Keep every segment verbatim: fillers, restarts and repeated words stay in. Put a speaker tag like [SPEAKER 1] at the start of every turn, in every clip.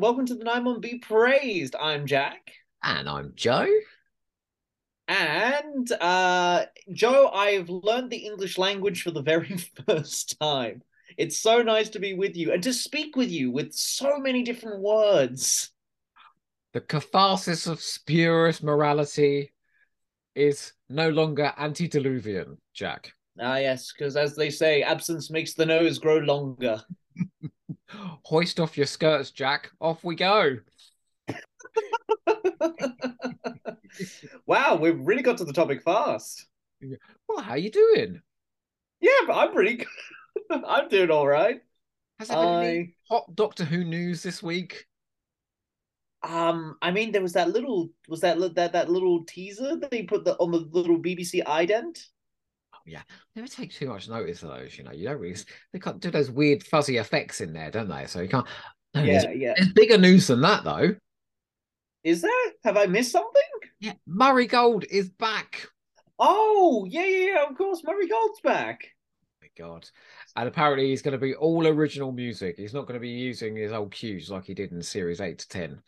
[SPEAKER 1] welcome to the Nine One Be Praised. I'm Jack.
[SPEAKER 2] And I'm Joe.
[SPEAKER 1] And uh Joe, I've learned the English language for the very first time. It's so nice to be with you and to speak with you with so many different words.
[SPEAKER 2] The catharsis of spurious morality is no longer antediluvian, Jack.
[SPEAKER 1] Ah, yes, because as they say, absence makes the nose grow longer.
[SPEAKER 2] Hoist off your skirts, Jack. Off we go.
[SPEAKER 1] Wow, we've really got to the topic fast.
[SPEAKER 2] Well, how you doing?
[SPEAKER 1] Yeah, but I'm pretty good. I'm doing all right.
[SPEAKER 2] Has there been any
[SPEAKER 1] I
[SPEAKER 2] hot Doctor Who news this week?
[SPEAKER 1] Um, I mean, there was that little was that that that little teaser that they put the, on the little B B C ident.
[SPEAKER 2] Oh, yeah, never take too much notice of those. You know, you don't really. They can't do those weird fuzzy effects in there, don't they? So you can't. No, there's,
[SPEAKER 1] Yeah, yeah.
[SPEAKER 2] there's bigger news than that, though.
[SPEAKER 1] Is there? Have I missed something?
[SPEAKER 2] Yeah, Murray Gold is back.
[SPEAKER 1] Oh, yeah, yeah, yeah. Of course, Murray Gold's back.
[SPEAKER 2] My God. And apparently he's going to be all original music. He's not going to be using his old cues like he did in series eight to ten.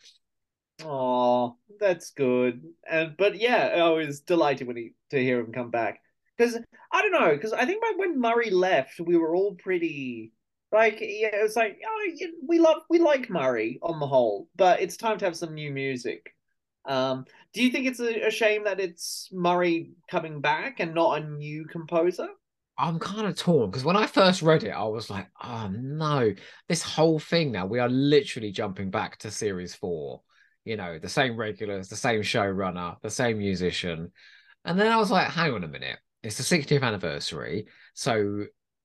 [SPEAKER 1] Oh, that's good. And but yeah, I was delighted when he to hear him come back because I don't know because I think when Murray left, we were all pretty like yeah, it's like oh, yeah, we love we like Murray on the whole, but it's time to have some new music. Um, do you think it's a, a shame that it's Murray coming back and not a new composer?
[SPEAKER 2] I'm kind of torn because when I first read it, I was like, oh no, this whole thing now, we are literally jumping back to series four. You know, the same regulars, the same showrunner, the same musician. And then I was like, hang on a minute. It's the sixtieth anniversary. So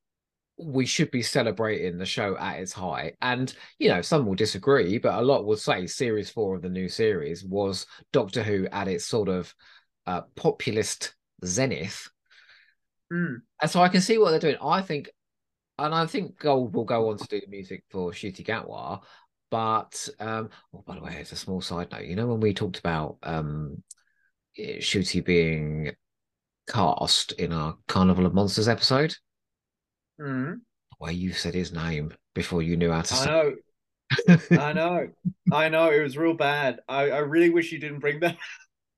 [SPEAKER 2] we should be celebrating the show at its height. And, you know, some will disagree, but a lot will say series four of the new series was Doctor Who at its sort of uh, populist zenith.
[SPEAKER 1] Mm.
[SPEAKER 2] And so I can see what they're doing. I think, and I think Gold will go on to do the music for Ncuti Gatwa. But, um, oh, by the way, it's a small side note. You know, when we talked about um, Ncuti being cast in our Carnival of Monsters episode,
[SPEAKER 1] Mm.
[SPEAKER 2] the way you said his name before you knew how to
[SPEAKER 1] I
[SPEAKER 2] say
[SPEAKER 1] know,
[SPEAKER 2] it.
[SPEAKER 1] I know, I know. It was real bad. I, I really wish you didn't bring that.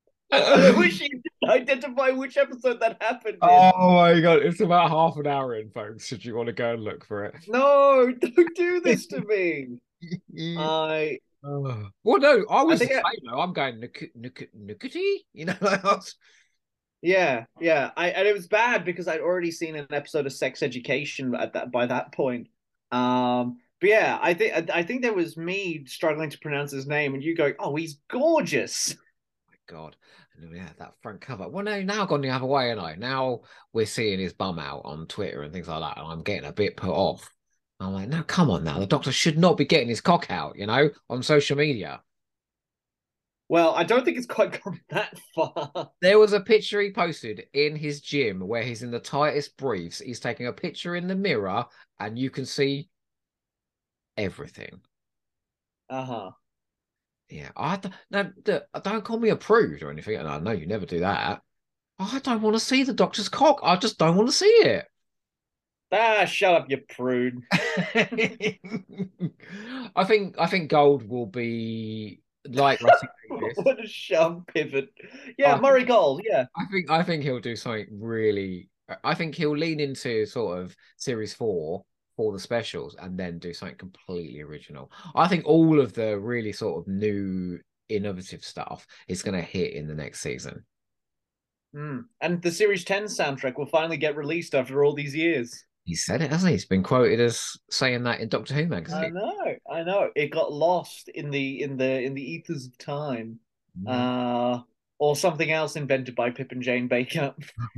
[SPEAKER 1] I wish you didn't identify which episode that happened in.
[SPEAKER 2] Oh my God, it's about half an hour in, folks. Should you want to go and look for
[SPEAKER 1] No, don't do this to me.
[SPEAKER 2] it?
[SPEAKER 1] I
[SPEAKER 2] Oh. Well, no, I
[SPEAKER 1] I
[SPEAKER 2] was the
[SPEAKER 1] think I,
[SPEAKER 2] same. Though. I'm going Nuk Nuk Nukkity, you know. I was-
[SPEAKER 1] yeah, yeah. I and it was bad because I'd already seen an episode of Sex Education at that by that point. Um, but yeah, I think I think there was me struggling to pronounce his name and you going, "Oh, he's gorgeous."
[SPEAKER 2] my God, and we had that front cover. Well, no, now gone the other way, and I now we're seeing his bum out on Twitter and things like that, and I'm getting a bit put off. I'm like, no, come on now. The doctor should not be getting his cock out, you know, on social media.
[SPEAKER 1] Well, I don't think it's quite gone that far.
[SPEAKER 2] There was a picture he posted in his gym where he's in the tightest briefs. He's taking a picture in the mirror, and you can see everything.
[SPEAKER 1] Uh-huh.
[SPEAKER 2] Yeah, I don't, no, don't call me a prude or anything. And I know you never do that. I don't want to see the doctor's cock. I just don't want to see it.
[SPEAKER 1] Ah, shut up, you prude.
[SPEAKER 2] I think I think Gold will be like Rusty Davis.
[SPEAKER 1] What a sharp pivot. Yeah,
[SPEAKER 2] I
[SPEAKER 1] Murray Gold, yeah.
[SPEAKER 2] I think I think he'll do something really. I think he'll lean into sort of series four for the specials and then do something completely original. I think all of the really sort of new innovative stuff is going to hit in the next season.
[SPEAKER 1] Mm. And the Series ten soundtrack will finally get released after all these years.
[SPEAKER 2] He said it, hasn't he? He's been quoted as saying that in Doctor Who
[SPEAKER 1] I
[SPEAKER 2] magazine.
[SPEAKER 1] know, I know. It got lost in the in the in the ethers of time.
[SPEAKER 2] Mm.
[SPEAKER 1] Uh or something else invented by Pip and Jane Baker.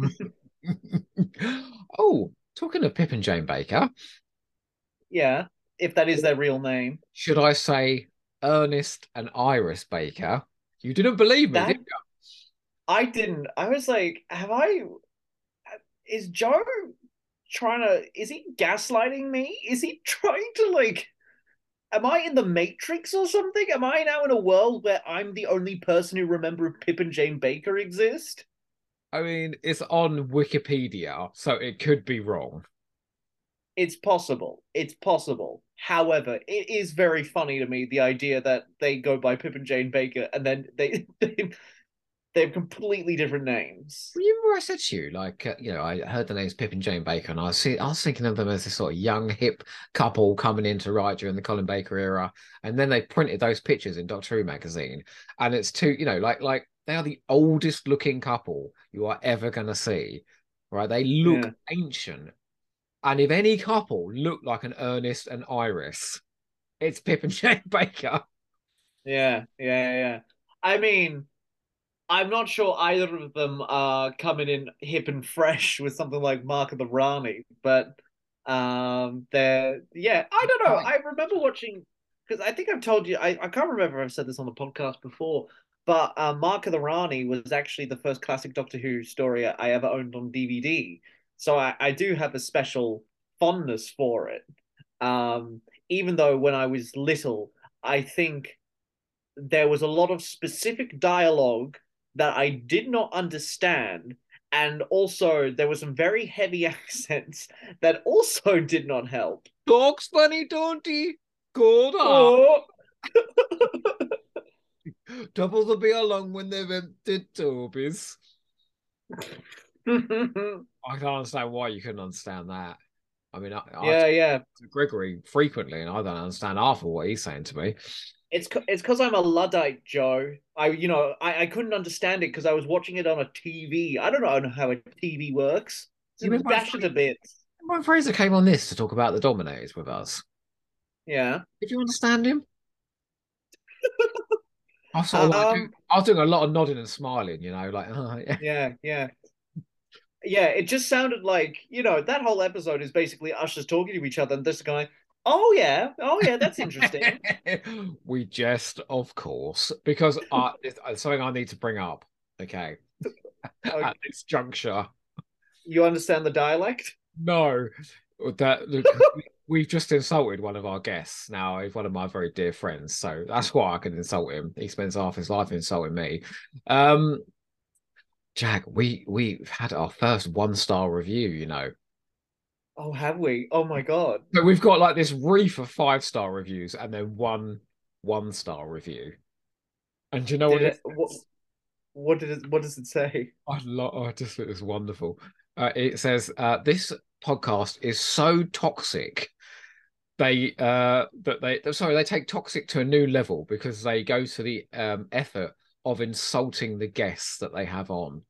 [SPEAKER 2] Oh, talking of Pip and Jane Baker,
[SPEAKER 1] Yeah, if that is their real name.
[SPEAKER 2] should I say Ernest and Iris Baker? You didn't believe me, did
[SPEAKER 1] That I didn't. I was like, have I is Joe trying to is he gaslighting me? Is he trying to like am I in the Matrix or something? Am I now in a world where I'm the only person who remember Pip and Jane Baker exist?
[SPEAKER 2] I mean, it's on Wikipedia, so it could be wrong.
[SPEAKER 1] it's possible. It's possible. However, it is very funny to me the idea that they go by Pip and Jane Baker and then they they, they have completely different names.
[SPEAKER 2] Well, you remember I said to you, like, uh, you know, I heard the names Pip and Jane Baker, and I was, see, I was thinking of them as this sort of young, hip couple coming into right during the Colin Baker era, and then they printed those pictures in Doctor Who magazine, and it's two, you know, like, like they are the oldest looking couple you are ever going to see, right? They look
[SPEAKER 1] Yeah.
[SPEAKER 2] ancient, and if any couple look like an Ernest and Iris, it's Pip and Jane Baker.
[SPEAKER 1] Yeah, yeah, yeah. I mean, I'm not sure either of them are coming in hip and fresh with something like Mark of the Rani, but um, they're yeah. I don't know.
[SPEAKER 2] Right.
[SPEAKER 1] I remember watching because I think I've told you. I, I can't remember if I've said this on the podcast before, but uh, Mark of the Rani was actually the first classic Doctor Who story I ever owned on D V D. So I, I do have a special fondness for it. Um, Even though when I was little, I think there was a lot of specific dialogue that I did not understand. And also, there were some very heavy accents that also did not help.
[SPEAKER 2] Talks funny, don't he? Good art.
[SPEAKER 1] Oh.
[SPEAKER 2] Double the be along when they've emptied Toby's. I can't understand why you couldn't understand that. I mean, I, I
[SPEAKER 1] Yeah,
[SPEAKER 2] talk
[SPEAKER 1] yeah.
[SPEAKER 2] to Gregory frequently, and I don't understand half of what he's saying to me.
[SPEAKER 1] It's it's because I'm a Luddite, Joe. I you know I, I couldn't understand it because I was watching it on a T V. I don't know how a T V works.
[SPEAKER 2] You
[SPEAKER 1] It's
[SPEAKER 2] remember when,
[SPEAKER 1] dash it a bit.
[SPEAKER 2] when Fraser came on this to talk about the Dominators with us?
[SPEAKER 1] Yeah.
[SPEAKER 2] Did you understand him? I was sort of like,
[SPEAKER 1] Um.
[SPEAKER 2] I was doing a lot of nodding and smiling, you know, like, oh, yeah.
[SPEAKER 1] Yeah. Yeah. Yeah, it just sounded like, you know, that whole episode is basically us just talking to each other and this guy, oh yeah, oh yeah, that's interesting.
[SPEAKER 2] We jest, of course, because uh, it's something I need to bring up. Okay,
[SPEAKER 1] Uh,
[SPEAKER 2] at this juncture,
[SPEAKER 1] you understand the dialect?
[SPEAKER 2] no, that look, we've just insulted one of our guests. Now he's one of my very dear friends, so that's why I can insult him. He spends half his life insulting me. Um, Jack, we we've had our first one star review, you know.
[SPEAKER 1] Oh, have we? Oh my God.
[SPEAKER 2] So we've got like this reef of five star reviews and then one one star review. And do you know what
[SPEAKER 1] Did
[SPEAKER 2] this
[SPEAKER 1] it what
[SPEAKER 2] is?
[SPEAKER 1] what did it what does it say?
[SPEAKER 2] I love oh, I just think it's wonderful. Uh, it says uh, this podcast is so toxic. They uh that they sorry, they take toxic to a new level because they go to the um effort of insulting the guests that they have on.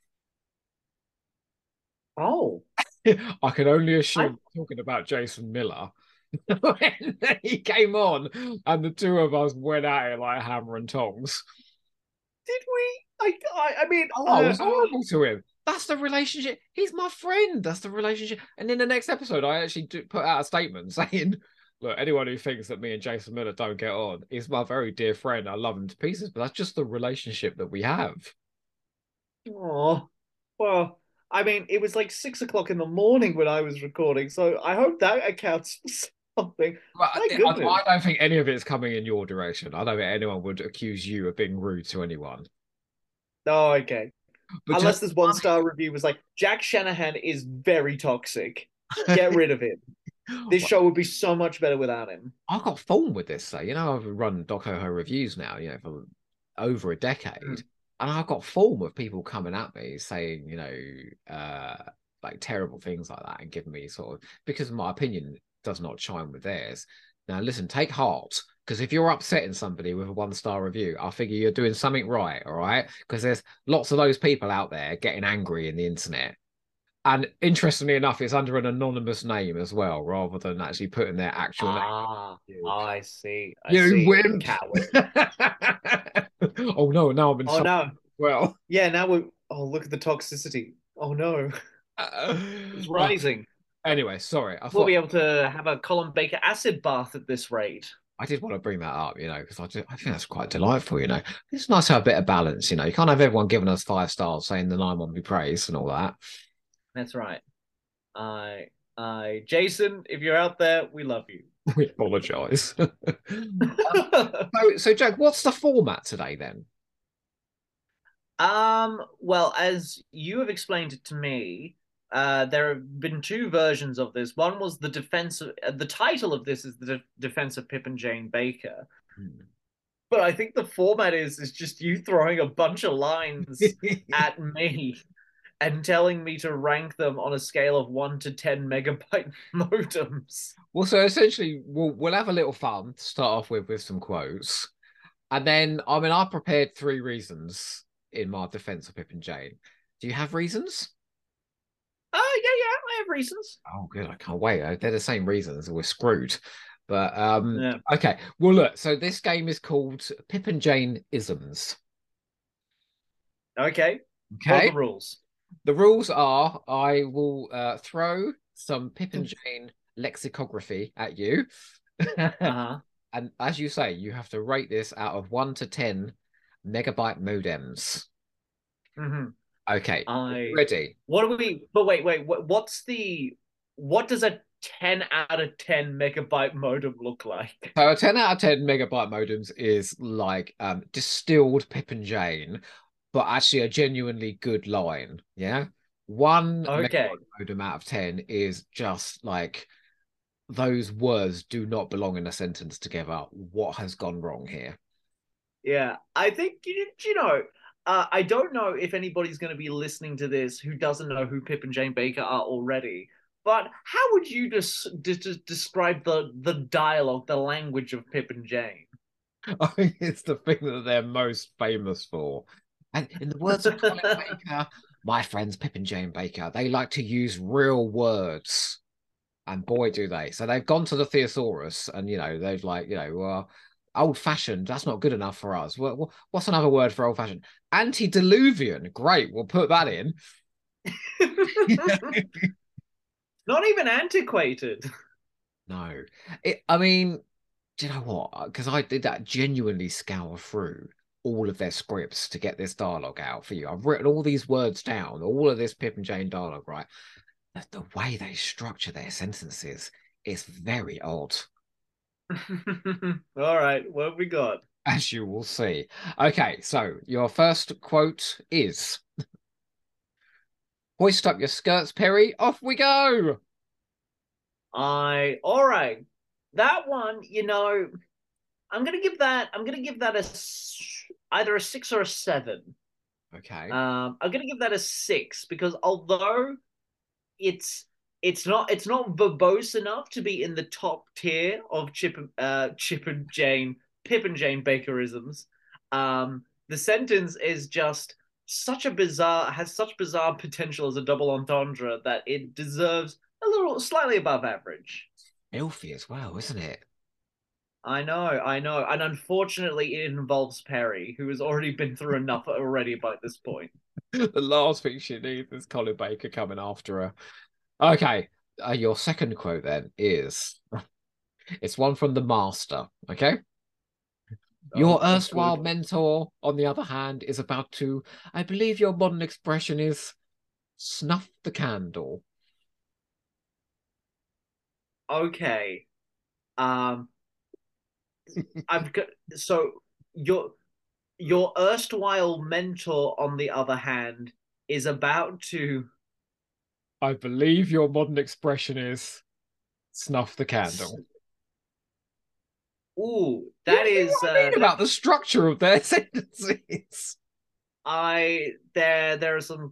[SPEAKER 1] Oh,
[SPEAKER 2] I can only
[SPEAKER 1] I
[SPEAKER 2] assume talking about Jason Miller when he came on and the two of us went at it like hammer and tongs.
[SPEAKER 1] did we? I I, I mean,
[SPEAKER 2] Oh, it
[SPEAKER 1] uh,
[SPEAKER 2] was horrible to him. That's the relationship. He's my friend. That's the relationship. And in the next episode, I actually put out a statement saying, look, anyone who thinks that me and Jason Miller don't get on is my very dear friend. I love him to pieces, but that's just the relationship that we have.
[SPEAKER 1] oh, well, I mean, it was like six o'clock in the morning when I was recording, so I hope that accounts for something.
[SPEAKER 2] But
[SPEAKER 1] My
[SPEAKER 2] I,
[SPEAKER 1] goodness.
[SPEAKER 2] I don't think any of it's coming in your direction. I don't think anyone would accuse you of being rude to anyone.
[SPEAKER 1] Oh, okay.
[SPEAKER 2] But just
[SPEAKER 1] Unless this one star review was like, Jack Shanahan is very toxic. Get rid of him. This show would be so much better without him.
[SPEAKER 2] I got fun with this, though. You know, I've run Doc Ho Ho reviews now, you know, for over a decade.
[SPEAKER 1] Mm.
[SPEAKER 2] And I've got form of people coming at me saying, you know, uh, like terrible things like that and giving me sort of because my opinion does not chime with theirs. Now, listen, take heart because if you're upsetting somebody with a one star review, I figure you're doing something right, all right? Because there's lots of those people out there getting angry in the internet. And interestingly enough, it's under an anonymous name as well, rather than actually putting their actual
[SPEAKER 1] Ah,
[SPEAKER 2] name.
[SPEAKER 1] I see. I
[SPEAKER 2] You
[SPEAKER 1] see.
[SPEAKER 2] wimp.
[SPEAKER 1] Coward.
[SPEAKER 2] Oh no, now I'm in
[SPEAKER 1] Oh
[SPEAKER 2] trouble.
[SPEAKER 1] no.
[SPEAKER 2] Well,
[SPEAKER 1] Yeah, now we're oh look at the toxicity. Oh no.
[SPEAKER 2] uh,
[SPEAKER 1] It's
[SPEAKER 2] uh,
[SPEAKER 1] rising.
[SPEAKER 2] anyway, sorry. I
[SPEAKER 1] We'll
[SPEAKER 2] thought
[SPEAKER 1] be able to have a Colin Baker acid bath at this rate.
[SPEAKER 2] I did want to bring that up, you know, because I, do, I think that's quite delightful, you know. It's nice to have a bit of balance, you know. You can't have everyone giving us five stars saying the nine one be praised and all that.
[SPEAKER 1] That's right. I I Jason, if you're out there, we love you.
[SPEAKER 2] We apologise. so, so, Jack, what's the format today then?
[SPEAKER 1] Um, well, as you have explained it to me, Uh, there have been two versions of this. One was the defense. Of, uh, the title of this is the De- defense of Pip and Jane Baker.
[SPEAKER 2] Hmm.
[SPEAKER 1] But I think the format is is just you throwing a bunch of lines at me and telling me to rank them on a scale of one to ten megabyte modems.
[SPEAKER 2] Well, so essentially, we'll we'll have a little fun to start off with with some quotes, and then I mean, I prepared three reasons in my defense of Pip and Jane. Do you have reasons?
[SPEAKER 1] Oh yeah, yeah, I have reasons.
[SPEAKER 2] Oh, good. I can't wait. Uh, They're the same reasons. We're screwed. But um,
[SPEAKER 1] Yeah.
[SPEAKER 2] okay. Well, look. So this game is called Pip and Jane Isms.
[SPEAKER 1] Okay. What are
[SPEAKER 2] Okay.
[SPEAKER 1] the rules?
[SPEAKER 2] The rules are: I will uh, throw some Pip and Jane lexicography at you,
[SPEAKER 1] Uh-huh.
[SPEAKER 2] and as you say, you have to rate this out of one to ten megabyte modems.
[SPEAKER 1] Mm-hmm.
[SPEAKER 2] Okay.
[SPEAKER 1] I.
[SPEAKER 2] Ready?
[SPEAKER 1] What do we? But wait, wait. What, what's the? What does a ten out of ten megabyte modem look like?
[SPEAKER 2] So a ten out of ten megabyte modems is like um, distilled Pip and Jane, but actually a genuinely good line. Yeah. One
[SPEAKER 1] Okay.
[SPEAKER 2] megabyte modem out of ten is just like those words do not belong in a sentence together. What has gone wrong here?
[SPEAKER 1] Yeah, I think you, you know. Uh, I don't know if anybody's going to be listening to this who doesn't know who Pip and Jane Baker are already. But how would you des- des- describe the the dialogue, the language of Pip and Jane?
[SPEAKER 2] I think it's the thing that they're most famous for. And in the words of Colin Baker, my friends Pip and Jane Baker, they like to use real words. And boy, do they. So they've gone to the thesaurus and, you know, they've like, you know, uh, old fashioned, that's not good enough for us. What, what's another word for old fashioned? Antediluvian. Great. We'll put that in.
[SPEAKER 1] Not even antiquated.
[SPEAKER 2] No. It, I mean, do you know what? Because I did that genuinely scour through all of their scripts to get this dialogue out for you. I've written all these words down, all of this Pip and Jane dialogue, right? The, the way they structure their sentences is very odd,
[SPEAKER 1] All right, what have we got?
[SPEAKER 2] as you will see. Okay, so your first quote is hoist up your skirts, Perry, off we go.
[SPEAKER 1] I all right. That one, you know, I'm gonna give that. I'm gonna give that a either a six or a seven.
[SPEAKER 2] Okay.
[SPEAKER 1] Um, I'm gonna give that a six because although it's it's not it's not verbose enough to be in the top tier of Chip uh Chip and Jane Pip and Jane Bakerisms. Um, the sentence is just such a bizarre has such bizarre potential as a double entendre that it deserves a little slightly above average.
[SPEAKER 2] Filthy as well, isn't it?
[SPEAKER 1] I know, I know, and unfortunately, it involves Perry, who has already been through enough already by this point.
[SPEAKER 2] The last thing she needs is Colin Baker coming after her. Okay. Uh, your second quote then is it's one from the master. Okay.
[SPEAKER 1] Oh,
[SPEAKER 2] Your
[SPEAKER 1] oh,
[SPEAKER 2] erstwhile
[SPEAKER 1] good.
[SPEAKER 2] mentor, on the other hand, is about to, I believe your modern expression is snuff the candle.
[SPEAKER 1] Okay. Um, I've got so your your erstwhile mentor, on the other hand, is about to.
[SPEAKER 2] I believe your modern expression is snuff the candle.
[SPEAKER 1] Ooh,
[SPEAKER 2] You
[SPEAKER 1] that
[SPEAKER 2] see
[SPEAKER 1] is
[SPEAKER 2] what I
[SPEAKER 1] uh
[SPEAKER 2] mean
[SPEAKER 1] that
[SPEAKER 2] about the structure of their sentences?
[SPEAKER 1] I there there are some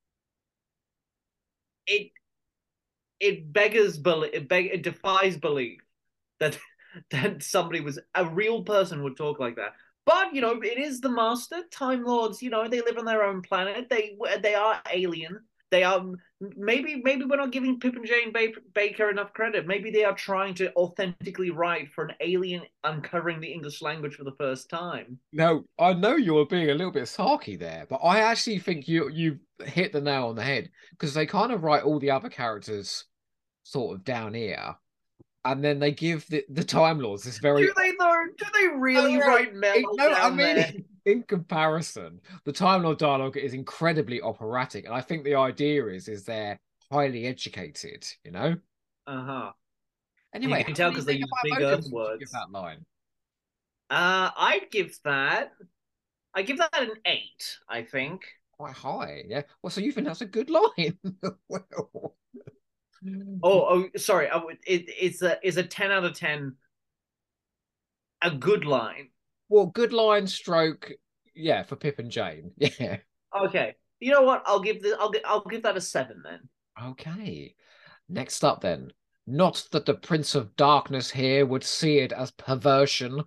[SPEAKER 1] it it beggars belief it, beg, it defies belief that that somebody was a real person would talk like that. But you know, it is the master time lords. You know, they live on their own planet. They they are alien. They are maybe maybe we're not giving Pip and Jane Baker enough credit. Maybe they are trying to authentically write for an alien uncovering the English language for the first time.
[SPEAKER 2] No, I know you were being a little bit sarky there, but I actually think you you hit the nail on the head because they kind of write all the other characters sort of down here, and then they give the, the Time Lords this very
[SPEAKER 1] Do they though? Do they
[SPEAKER 2] no,
[SPEAKER 1] really
[SPEAKER 2] no,
[SPEAKER 1] write Mel
[SPEAKER 2] no, I
[SPEAKER 1] down
[SPEAKER 2] mean,
[SPEAKER 1] there?
[SPEAKER 2] in comparison, the Time Lord dialogue is incredibly operatic, and I think the idea is is they're highly educated, you know.
[SPEAKER 1] Uh huh. You
[SPEAKER 2] Anyway,
[SPEAKER 1] can
[SPEAKER 2] how
[SPEAKER 1] tell
[SPEAKER 2] many
[SPEAKER 1] because they use
[SPEAKER 2] megabyte
[SPEAKER 1] big Earth
[SPEAKER 2] modems would you give
[SPEAKER 1] words.
[SPEAKER 2] that line?
[SPEAKER 1] Uh, I'd give that. I give that an eight. I think.
[SPEAKER 2] quite high. Yeah. Well, so you think that's a good line? Well,
[SPEAKER 1] Oh, oh, sorry. I would- It, it's a is a ten out of ten a good line?
[SPEAKER 2] well, good line stroke. Yeah, for Pip and Jane. Yeah.
[SPEAKER 1] Okay. You know what? I'll give the I'll give I'll give that a seven then.
[SPEAKER 2] Okay. Next up, then. Not that the Prince of Darkness here would see it as perversion.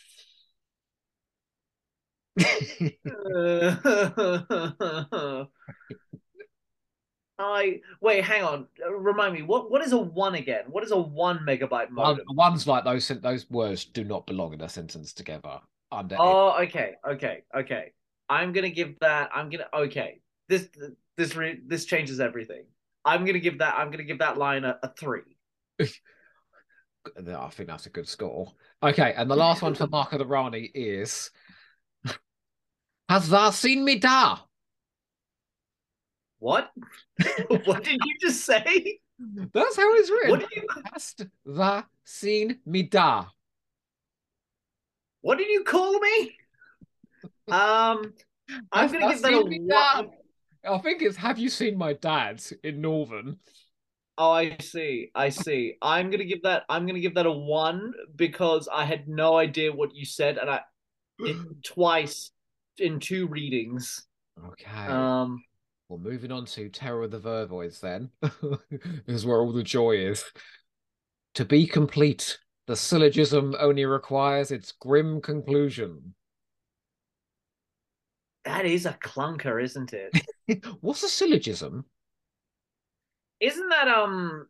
[SPEAKER 1] Uh, I wait. Hang on. Uh, Remind me. What what is a one again? What is a one megabyte
[SPEAKER 2] One,
[SPEAKER 1] modem?
[SPEAKER 2] one's like those those words do not belong in a sentence together. Under it.
[SPEAKER 1] Oh, okay, okay, okay. I'm gonna give that. I'm gonna okay. This this re, this changes everything. I'm gonna give that. I'm gonna give that line a, a three.
[SPEAKER 2] I think that's a good score. Okay, and the last one for Mark of the Rani is Has thou seen me da?
[SPEAKER 1] What? What did you just say?
[SPEAKER 2] That's how it's
[SPEAKER 1] What
[SPEAKER 2] written.
[SPEAKER 1] did you
[SPEAKER 2] Hast thou seen me da?
[SPEAKER 1] What did you call me? Um, I'm
[SPEAKER 2] Hast
[SPEAKER 1] gonna
[SPEAKER 2] thou
[SPEAKER 1] give that a
[SPEAKER 2] seen me da?
[SPEAKER 1] one.
[SPEAKER 2] I think it's Have you seen my dad in Northern?
[SPEAKER 1] Oh, I see. I see. I'm gonna give that. I'm gonna give that a one because I had no idea what you said, and I it twice in two readings.
[SPEAKER 2] Okay.
[SPEAKER 1] Um,
[SPEAKER 2] Well, moving on to Terror of the Vervoids then. This is where all the joy is. To be complete, the syllogism only requires its grim conclusion.
[SPEAKER 1] that is a clunker, isn't it?
[SPEAKER 2] What's a syllogism?
[SPEAKER 1] Isn't that um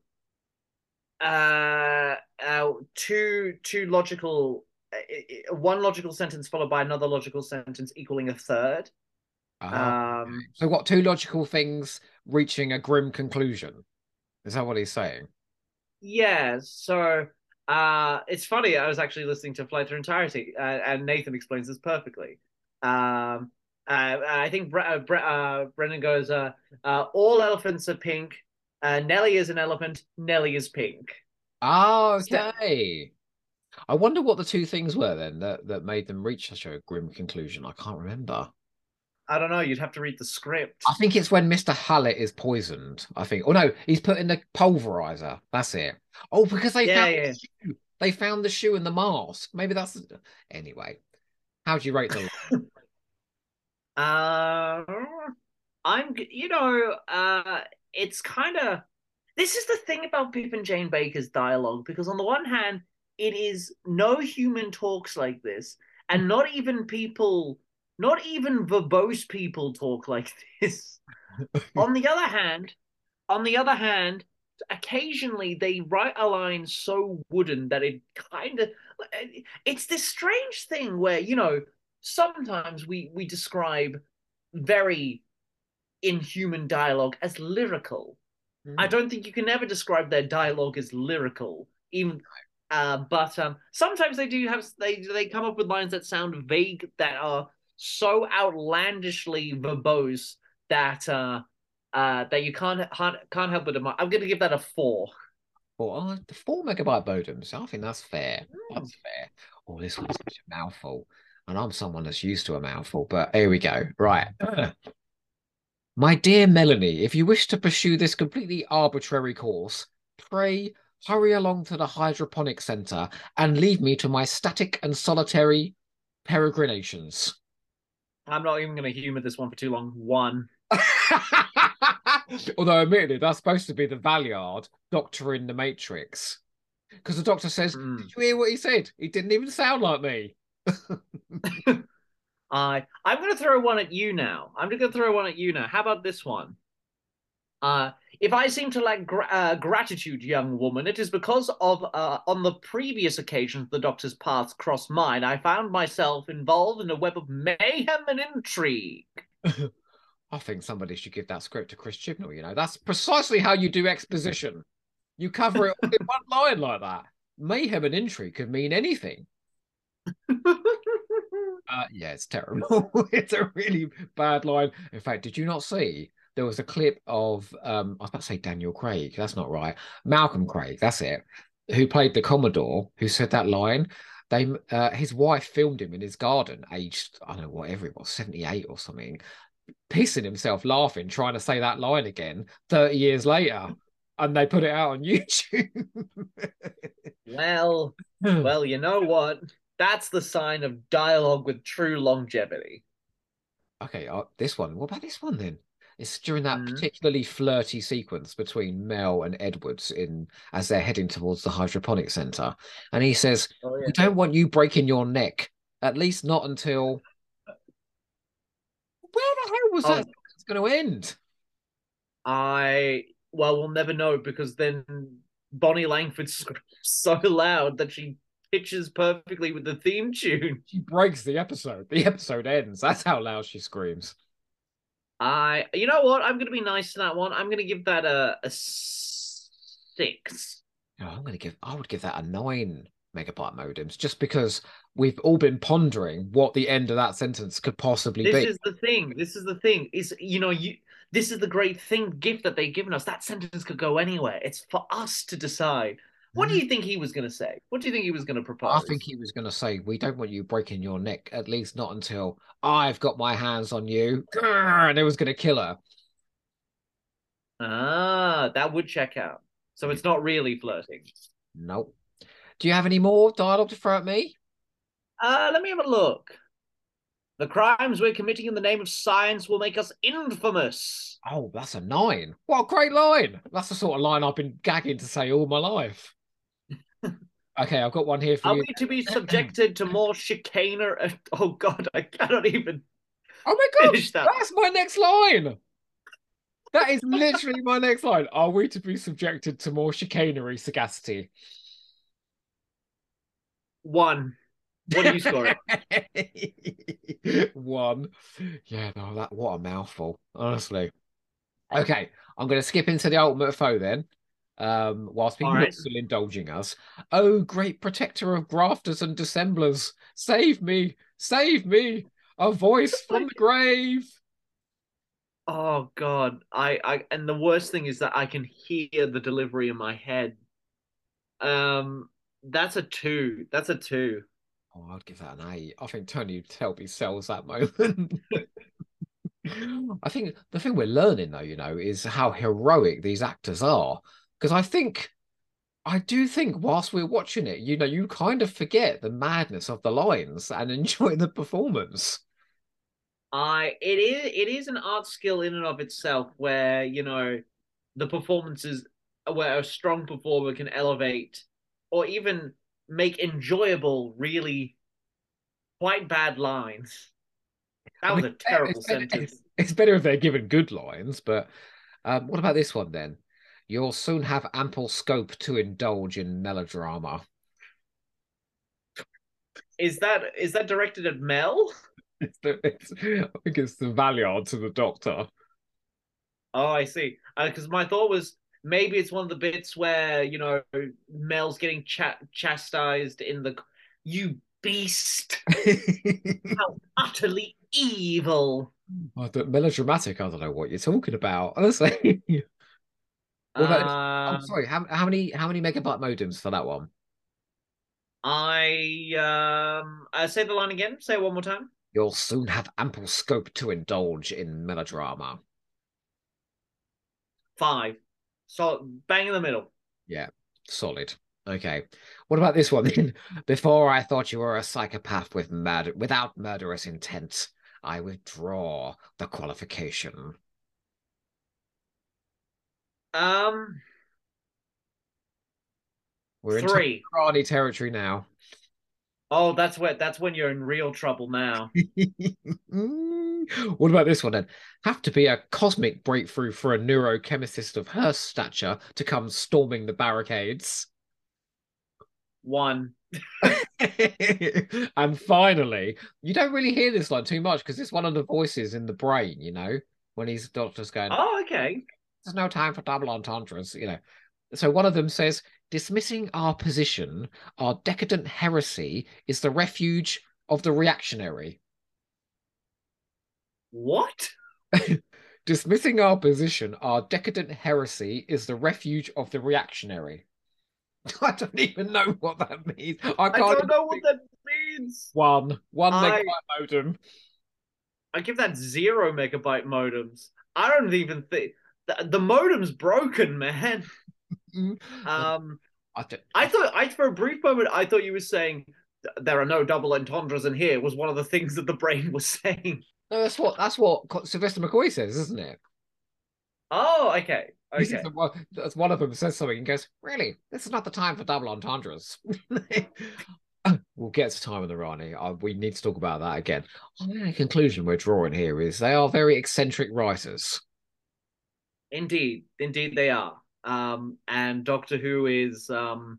[SPEAKER 1] uh, uh two two logical uh, one logical sentence followed by another logical sentence equaling a third?
[SPEAKER 2] Oh, okay.
[SPEAKER 1] Um,
[SPEAKER 2] So what, two logical things reaching a grim conclusion? Is that what he's saying?
[SPEAKER 1] yeah. So uh, it's funny. I was actually listening to Flight to Entirety, uh, and Nathan explains this perfectly. Um, uh, I think Bre- uh, Bre- uh, Brennan goes, uh, uh, "All elephants are pink. Uh, Nelly is an elephant. Nelly is pink."
[SPEAKER 2] Oh,
[SPEAKER 1] Ste-
[SPEAKER 2] okay. I wonder what the two things were then that, that made them reach such a grim conclusion. I can't remember.
[SPEAKER 1] I don't know. You'd have to read the
[SPEAKER 2] I
[SPEAKER 1] script.
[SPEAKER 2] think it's when Mister Hallett is poisoned. I think. Oh no, he's put in the pulverizer. That's it. Oh, because they
[SPEAKER 1] Yeah,
[SPEAKER 2] found
[SPEAKER 1] yeah.
[SPEAKER 2] the shoe. They found the shoe and the mask. Maybe that's anyway. How do you rate the
[SPEAKER 1] Uh, I'm, you know, uh, it's kind of this is the thing about Pip and Jane Baker's dialogue because on the one hand, it is no human talks like this, and not even people, not even verbose people talk like this. On the other hand, on the other hand, occasionally they write a line so wooden that it kind of it's this strange thing where you know sometimes we we describe very inhuman dialogue as lyrical. I
[SPEAKER 2] Hmm.
[SPEAKER 1] don't think you can ever describe their dialogue as lyrical, even. Uh, but um, sometimes they do have they they come up with lines that sound vague that are so outlandishly verbose that uh, uh, that you can't can't, can't help but admire. I'm going to give that a four.
[SPEAKER 2] Well, uh, the four megabyte modems. I think that's fair.
[SPEAKER 1] Mm.
[SPEAKER 2] That's fair. Oh, this one's such a mouthful. And I'm someone that's used to a mouthful, but here we go. Right. My dear Melanie, if you wish to pursue this completely arbitrary course, pray hurry along to the hydroponic center and leave me to my static and solitary peregrinations.
[SPEAKER 1] I'm not even going to humor this one for too long. One.
[SPEAKER 2] Although, admittedly, that's supposed to be the Valiard doctor in the Matrix. Because the doctor says, Did
[SPEAKER 1] Mm.
[SPEAKER 2] you hear what he said? He didn't even sound like me.
[SPEAKER 1] I I'm going to throw one at you now. I'm going to throw one at you now. How about this one? Uh, if I seem to lack gra- uh, gratitude, young woman, it is because of uh, on the previous occasions the doctor's paths crossed mine, I found myself involved in a web of mayhem and intrigue.
[SPEAKER 2] I think somebody should give that script to Chris Chibnall, you know. That's precisely how you do exposition. You cover it all in one line like that. Mayhem and intrigue could mean anything. Uh, yeah, it's terrible. It's a really bad line. In fact, did you not see there was a clip of um I was about to say Daniel Craig, that's not right. Malcolm Craig, that's it, who played the Commodore, who said that line. They uh, his wife filmed him in his garden, aged, I don't know, whatever it was, seventy-eight or something. pissing himself laughing, trying to say that line again thirty years later. And they put it out on YouTube.
[SPEAKER 1] Well, well, you know what? That's the sign of dialogue with true longevity.
[SPEAKER 2] Okay, uh, this one. What about this one then? It's during that
[SPEAKER 1] Mm.
[SPEAKER 2] particularly flirty sequence between Mel and Edwards in as they're heading towards the hydroponic center, and he says,
[SPEAKER 1] Oh
[SPEAKER 2] "We
[SPEAKER 1] yeah.
[SPEAKER 2] don't want you breaking your neck, at least not until." Where the hell was that
[SPEAKER 1] Oh,
[SPEAKER 2] going to end?
[SPEAKER 1] I well, we'll never know because then Bonnie Langford screams so loud that she pitches perfectly with the theme tune.
[SPEAKER 2] She breaks the episode. The episode ends. That's how loud she screams.
[SPEAKER 1] I, you know what? I'm gonna be nice to that one. I'm gonna give that a a six.
[SPEAKER 2] Oh, I'm going to give. I would give that a nine megabyte modems, just because we've all been pondering what the end of that sentence could possibly
[SPEAKER 1] This
[SPEAKER 2] be.
[SPEAKER 1] is the thing. This is the thing. Is you know you. This is the great thing gift that they've given us. That sentence could go anywhere. It's for us to decide. What do you think he was going to say? What do you think he was going to
[SPEAKER 2] I think
[SPEAKER 1] propose?
[SPEAKER 2] he was going to say, "We don't want you breaking your neck, at least not until I've got my hands on you." And it was going to kill her.
[SPEAKER 1] Ah, that would check out. So
[SPEAKER 2] Yeah.
[SPEAKER 1] it's not really flirting.
[SPEAKER 2] Nope. Do you have any more dialogue to throw at me?
[SPEAKER 1] Uh, let me have a look. The crimes we're committing in the name of science will make us infamous.
[SPEAKER 2] Oh, that's a nine. What a great line. That's the sort of line I've been gagging to say all my life. Okay, I've got one here for
[SPEAKER 1] Are
[SPEAKER 2] you.
[SPEAKER 1] we to be subjected to more chicanery? Oh God, I cannot even
[SPEAKER 2] Oh my God,
[SPEAKER 1] finish that.
[SPEAKER 2] that's my next line. That is literally my next line. Are we to be subjected to more chicanery, sagacity?
[SPEAKER 1] One. What do you score it?
[SPEAKER 2] One. Yeah, no, that what a mouthful, honestly. Okay, I'm going to skip into the ultimate foe then. Um, whilst
[SPEAKER 1] All
[SPEAKER 2] people are
[SPEAKER 1] right.
[SPEAKER 2] still indulging us. Oh, great protector of grafters and dissemblers, save me, save me, a voice from the grave.
[SPEAKER 1] Oh God, I, I, and the worst thing is that I can hear the delivery in my head. Um, that's a two. That's a two.
[SPEAKER 2] Oh, I'd give that an eight. I think Tony Telby sells that moment. I think the thing we're learning, though, you know, is how heroic these actors are. Because I think, I do think, whilst we're watching it, you know, you kind of forget the madness of the lines and enjoy the performance.
[SPEAKER 1] I, it is, it is an art skill in and of itself, where you know the performances, where a strong performer can elevate or even make enjoyable really quite bad lines.
[SPEAKER 2] I
[SPEAKER 1] That was
[SPEAKER 2] mean,
[SPEAKER 1] a
[SPEAKER 2] it's
[SPEAKER 1] terrible
[SPEAKER 2] better,
[SPEAKER 1] sentence.
[SPEAKER 2] it's better if they're given good lines, but um, what about this one then? You'll soon have ample scope to indulge in melodrama.
[SPEAKER 1] Is that is that directed at Mel?
[SPEAKER 2] It's the, it's, I think it's the Valiant to the Doctor.
[SPEAKER 1] Oh, I see. Because uh, my thought was maybe it's one of the bits where you know Mel's getting ch- chastised in the you beast, how utterly evil.
[SPEAKER 2] Oh, the melodramatic, I don't know what you're talking about. Honestly. What about this?
[SPEAKER 1] Uh,
[SPEAKER 2] I'm sorry, how, how many how many megabyte modems for that one?
[SPEAKER 1] I um, I say the line again. Say it one more time.
[SPEAKER 2] You'll soon have ample scope to indulge in melodrama.
[SPEAKER 1] Five. So bang in the middle.
[SPEAKER 2] Yeah, solid. Okay. What about this one then? Before I thought you were a psychopath with murder without murderous intent, I withdraw the qualification.
[SPEAKER 1] Um,
[SPEAKER 2] We're in
[SPEAKER 1] three.
[SPEAKER 2] Tony territory now.
[SPEAKER 1] Oh, that's where that's when you're in real trouble now.
[SPEAKER 2] What about this one then? Have to be a cosmic breakthrough for a neurochemist of her stature to come storming the barricades.
[SPEAKER 1] One.
[SPEAKER 2] And finally, you don't really hear this line too much because it's one of the voices in the brain, you know, when he's doctor's going,
[SPEAKER 1] Oh, okay.
[SPEAKER 2] there's no time for double entendres, you know. So one of them says, dismissing our position, our decadent heresy is the refuge of the reactionary.
[SPEAKER 1] What?
[SPEAKER 2] Dismissing our position, our decadent heresy is the refuge of the reactionary. I don't even know what that means. I
[SPEAKER 1] I
[SPEAKER 2] can't
[SPEAKER 1] don't
[SPEAKER 2] even
[SPEAKER 1] know what
[SPEAKER 2] think.
[SPEAKER 1] that means.
[SPEAKER 2] One, one
[SPEAKER 1] I
[SPEAKER 2] megabyte modem.
[SPEAKER 1] I give that zero megabyte modems. I don't even think the, the modem's broken, man. Um,
[SPEAKER 2] I don't,
[SPEAKER 1] I thought I for a brief moment I thought you were saying there are no double entendres in here was one of the things that the brain was saying.
[SPEAKER 2] no, that's what that's what Sylvester McCoy says, isn't it?
[SPEAKER 1] Oh, okay,
[SPEAKER 2] He says
[SPEAKER 1] okay.
[SPEAKER 2] that one, that's one of them says something and goes, "Really, this is not the time for double entendres." We'll get to Time of the Rani. Uh, we need to talk about that again. I mean, the conclusion we're drawing here is they are very eccentric writers.
[SPEAKER 1] Indeed, indeed they are. Um, and Doctor Who is um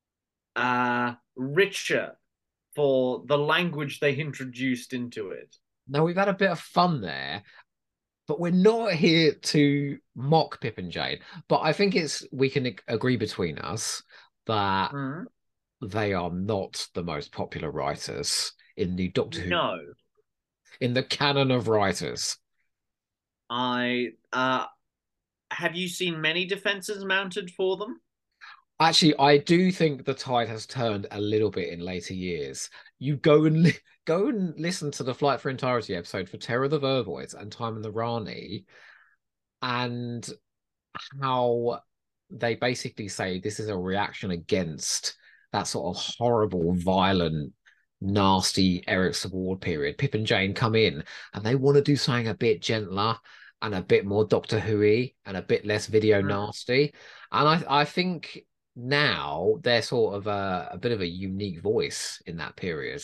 [SPEAKER 1] uh richer for the language they introduced into it.
[SPEAKER 2] Now we've had a bit of fun there, but we're not here to mock Pip and Jane. But I think it's we can agree between us that
[SPEAKER 1] Mm-hmm.
[SPEAKER 2] they are not the most popular writers in the Doctor Who
[SPEAKER 1] No,
[SPEAKER 2] in the canon of writers.
[SPEAKER 1] I uh have you seen many defenses mounted for them?
[SPEAKER 2] Actually, I do think the tide has turned a little bit in later years. You go and li- go and listen to the Flight for Entirety episode for Terror of the Vervoids and Time in the Rani, and how they basically say this is a reaction against that sort of horrible, violent, nasty Eric Saward period. Pip and Jane come in and they want to do something a bit gentler and a bit more Doctor Who-y and a bit less video
[SPEAKER 1] Mm.
[SPEAKER 2] nasty. And I, I think now they're sort of a, a bit of a unique voice in that period.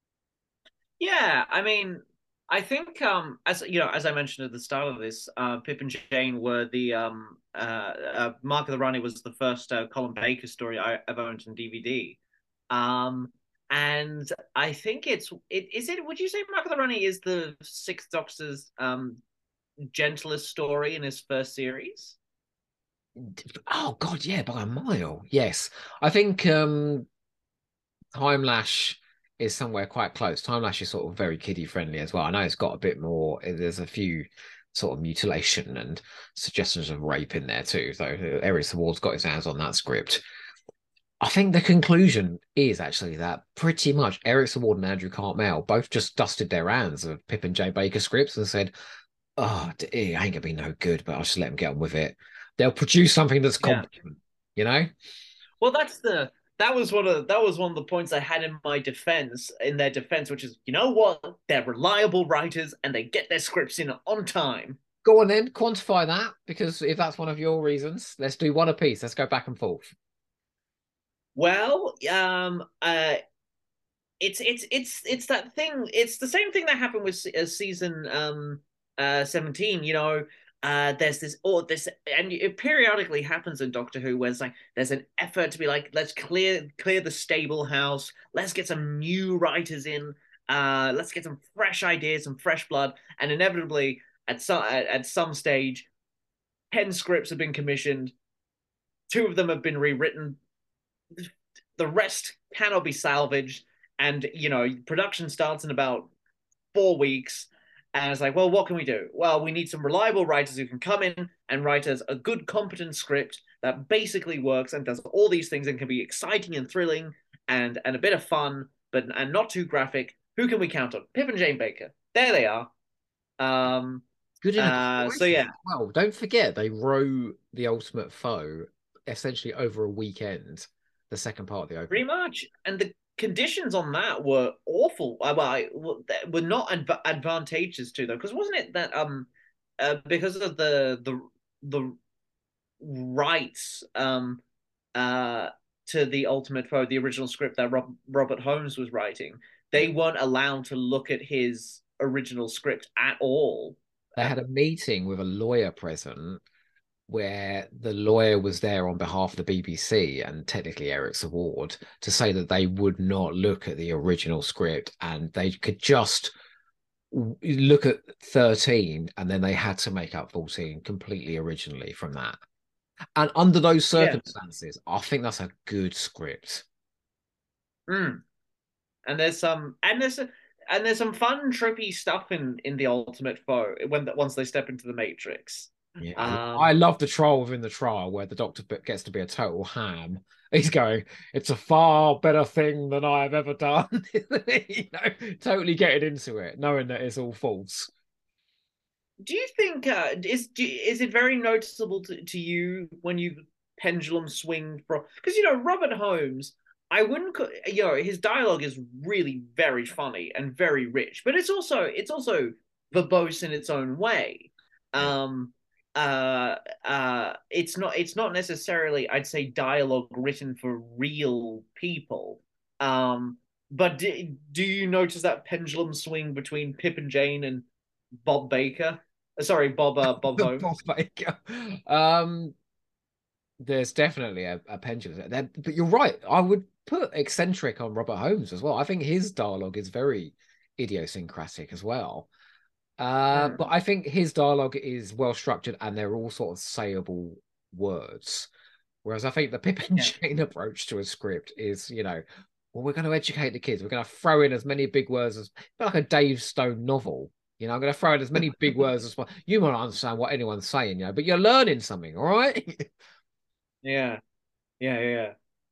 [SPEAKER 1] Yeah, I mean, I think um as you know, as I mentioned at the start of this, uh Pip and Jane were the um uh, uh Mark of the Rani was the first uh, Colin Baker story I ever owned in D V D. Um and I think it's it is it would you say Mark of the Rani is the Sixth Doctor's um gentlest story in his first series?
[SPEAKER 2] Oh God, yeah, by a mile. Yes. I think um Time Lash is somewhere quite close. Time Lash is sort of very kiddie friendly as well. I know it's got a bit more. There's a few sort of mutilation and suggestions of rape in there too. So Eric Saward's got his hands on that script. I think the conclusion is actually that pretty much Eric Saward and Andrew Cartmel both just dusted their hands of Pip and Jay Baker scripts and said, "Oh, it ain't gonna be no good, but I'll just let them get on with it. They'll produce something that's
[SPEAKER 1] Yeah.
[SPEAKER 2] competent, you know."
[SPEAKER 1] Well, that's the that was one of that was one of the points I had in my defense, in their defense, which is, you know what? They're reliable writers and they get their scripts in on time.
[SPEAKER 2] Go on then, quantify that, because if that's one of your reasons, let's do one apiece. Let's go back and forth.
[SPEAKER 1] Well, um, uh, it's it's it's it's that thing. It's the same thing that happened with uh, season um uh seventeen. You know, uh, there's this or this, and it periodically happens in Doctor Who, where it's like there's an effort to be like, let's clear clear the stable house, let's get some new writers in, uh, let's get some fresh ideas, some fresh blood, and inevitably at some at, at some stage, ten scripts have been commissioned, two of them have been rewritten, the rest cannot be salvaged, and you know production starts in about four weeks. And it's like, well, what can we do? Well, we need some reliable writers who can come in and write us a good, competent script that basically works and does all these things and can be exciting and thrilling and and a bit of fun, but and not too graphic. Who can we count on? Pip and Jane Baker. There they are. Um.
[SPEAKER 2] Good in a
[SPEAKER 1] Uh. So
[SPEAKER 2] crisis
[SPEAKER 1] yeah.
[SPEAKER 2] as well. Don't forget they wrote The Ultimate Foe essentially over a weekend, the second part of the
[SPEAKER 1] Pretty
[SPEAKER 2] opening.
[SPEAKER 1] much. And the conditions on that were awful. Well, I, were not adv- advantageous to them because wasn't it that um, uh, because of the the the rights um uh to the Ultimate Foe, the original script that Rob, Robert Holmes was writing,
[SPEAKER 2] Yeah.
[SPEAKER 1] they weren't allowed to look at his original script at all.
[SPEAKER 2] They had a meeting with a lawyer present where the lawyer was there on behalf of the B B C and technically Eric Saward to say that they would not look at the original script and they could just look at thirteen and then they had to make up fourteen completely originally from that. And under those
[SPEAKER 1] Yeah.
[SPEAKER 2] circumstances, I think that's a good script.
[SPEAKER 1] Mm. And there's some and there's a, and there's some fun trippy stuff in in the Ultimate Foe when once they step into the Matrix.
[SPEAKER 2] Yeah, I, I
[SPEAKER 1] Um,
[SPEAKER 2] love the trial within the trial where the doctor gets to be a total ham. He's going, it's a far better thing than I have ever done. You know, totally getting into it, knowing that it's all false.
[SPEAKER 1] do you think uh, is do, is it very noticeable to, to you when you pendulum swing from because you know Robert Holmes? I wouldn't, you know, his dialogue is really very funny and very rich, but it's also it's also verbose in its own way.
[SPEAKER 2] Yeah.
[SPEAKER 1] Um, uh, uh, it's not it's not necessarily I'd say dialogue written for real people. Um, but do, do you notice that pendulum swing between Pip and Jane and Bob Baker? Uh, Sorry, Bob uh, Bob
[SPEAKER 2] Bob
[SPEAKER 1] Holmes.
[SPEAKER 2] Baker. Um, there's definitely a, a pendulum there, but you're right. I would put eccentric on Robert Holmes as well. I think his dialogue is very idiosyncratic as well. Uh, but
[SPEAKER 1] Hmm.
[SPEAKER 2] I think his dialogue is well structured and they're all sort of sayable words. Whereas I think the Pip and
[SPEAKER 1] Yeah.
[SPEAKER 2] Jane approach to a script is, you know, well, we're going to educate the kids. We're going to throw in as many big words as like a Dave Stone novel. You know, I'm going to throw in as many big words as well. You might not understand what anyone's saying, you know, but you're learning something, all right?
[SPEAKER 1] Yeah. Yeah. Yeah.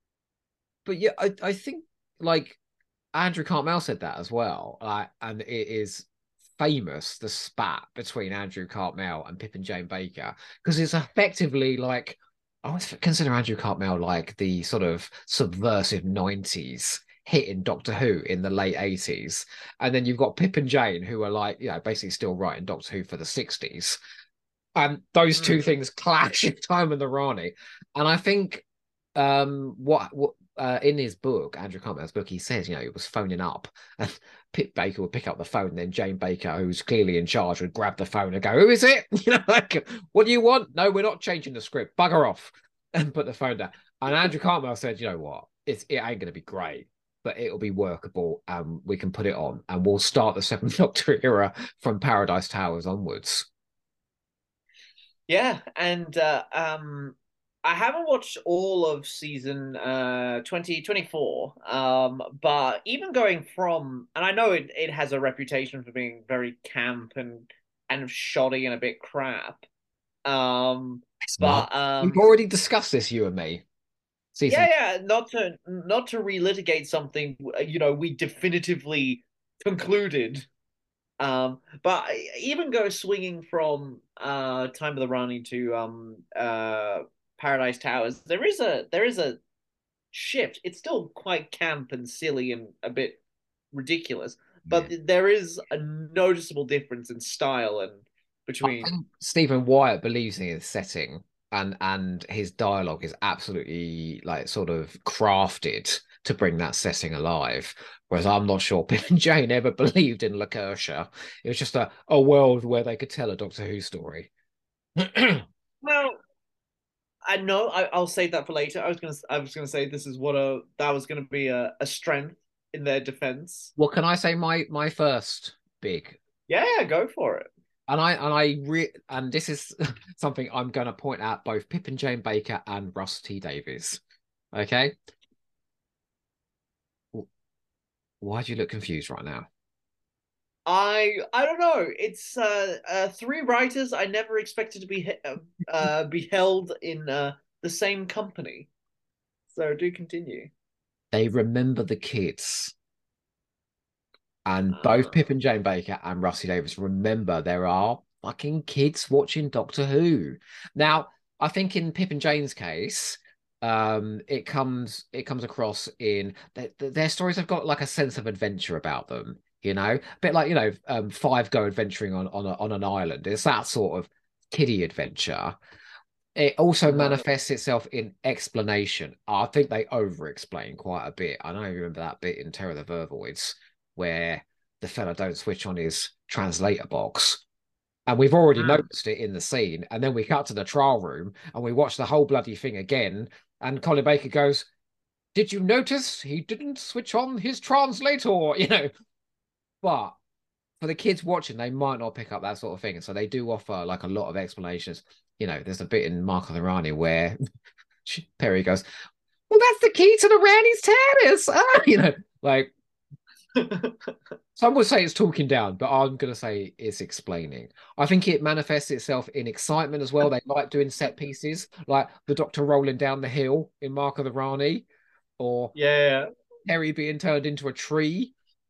[SPEAKER 2] But yeah, I, I think like Andrew Cartmel said that as well. Like, and it is famous the spat between Andrew Cartmel and Pip and Jane Baker because it's effectively like I always consider Andrew Cartmel like the sort of subversive nineties hit in Doctor Who in the late eighties. And then you've got Pip and Jane who are like, you know, basically still writing Doctor Who for the sixties. And those two
[SPEAKER 1] Mm.
[SPEAKER 2] things clash in Time and the Rani. And I think um what what uh, in his book, Andrew Cartmel's book, he says, you know, he was phoning up and Pip Baker would pick up the phone, and then Jane Baker, who's clearly in charge, would grab the phone and go, who is it? You know, like, what do you want? No, we're not changing the script. Bugger off. And put the phone down. And Andrew Cartmel said, you know what? It's it ain't gonna be great, but it'll be workable and we can put it on and we'll start the Seventh Doctor era from Paradise Towers onwards.
[SPEAKER 1] Yeah, and uh, um, I haven't watched all of season uh twenty twenty-four. Um, but even going from, and I know it, it has a reputation for being very camp and and shoddy and a bit crap. Um,
[SPEAKER 2] Smart.
[SPEAKER 1] but
[SPEAKER 2] We've
[SPEAKER 1] um,
[SPEAKER 2] already discussed this, you and me.
[SPEAKER 1] yeah,
[SPEAKER 2] Season
[SPEAKER 1] yeah, not to not to relitigate something, you know, we definitively concluded. Um, but I even go swinging from uh Time of the Rani to um uh Paradise Towers. There is a there is a shift. It's still quite camp and silly and a bit ridiculous,
[SPEAKER 2] yeah.
[SPEAKER 1] but there is a noticeable difference in style and
[SPEAKER 2] I
[SPEAKER 1] between.
[SPEAKER 2] think Stephen Wyatt believes in his setting and and his dialogue is absolutely like sort of crafted to bring that setting alive. Whereas I'm not sure Pip and Jane ever believed in Lancashire. It was just a, a world where they could tell a Doctor Who story.
[SPEAKER 1] Well, I know I, I'll save that for later. I was gonna I was gonna say this is what a that was gonna be a, a strength in their defense.
[SPEAKER 2] What can I say? My my first big
[SPEAKER 1] Yeah, yeah, go for it.
[SPEAKER 2] and I and I re and this is something I'm going to point out both Pip and Jane Baker and Russ T Davies. Okay, why do you look confused right now?
[SPEAKER 1] I I don't know. It's uh, uh three writers I never expected to be uh, uh be held in uh the same company. So do continue.
[SPEAKER 2] They remember the kids, and both Pip
[SPEAKER 1] Uh,
[SPEAKER 2] and Jane Baker and Rusty Davis remember there are fucking kids watching Doctor Who. Now, I think in Pip and Jane's case, um, it comes it comes across in their, their stories have got like a sense of adventure about them. You know, a bit like you know, um, Five go adventuring on on a, on an island. It's that sort of kiddie adventure. It also
[SPEAKER 1] uh,
[SPEAKER 2] manifests itself in explanation. I think they over-explain quite a bit. I know you remember that bit in Terror of the Vervoids where the fella don't switch on his translator box. And we've already
[SPEAKER 1] mm.
[SPEAKER 2] noticed it in the scene. And then we cut to the trial room and we watch the whole bloody thing again. And Colin Baker goes, did you notice he didn't switch on his translator? You know, but for the kids watching, they might not pick up that sort of thing. And so they do offer like a lot of explanations. You know, there's a bit in Mark of the Rani where Perry goes, well, that's the key to the Rani's TARDIS. Ah, you know, like Some would say it's talking down, but I'm going to say it's explaining. I think it manifests itself in excitement as well. They like doing set pieces, like the Doctor rolling down the hill in Mark of the Rani, or
[SPEAKER 1] Yeah.
[SPEAKER 2] Harry being turned into a tree.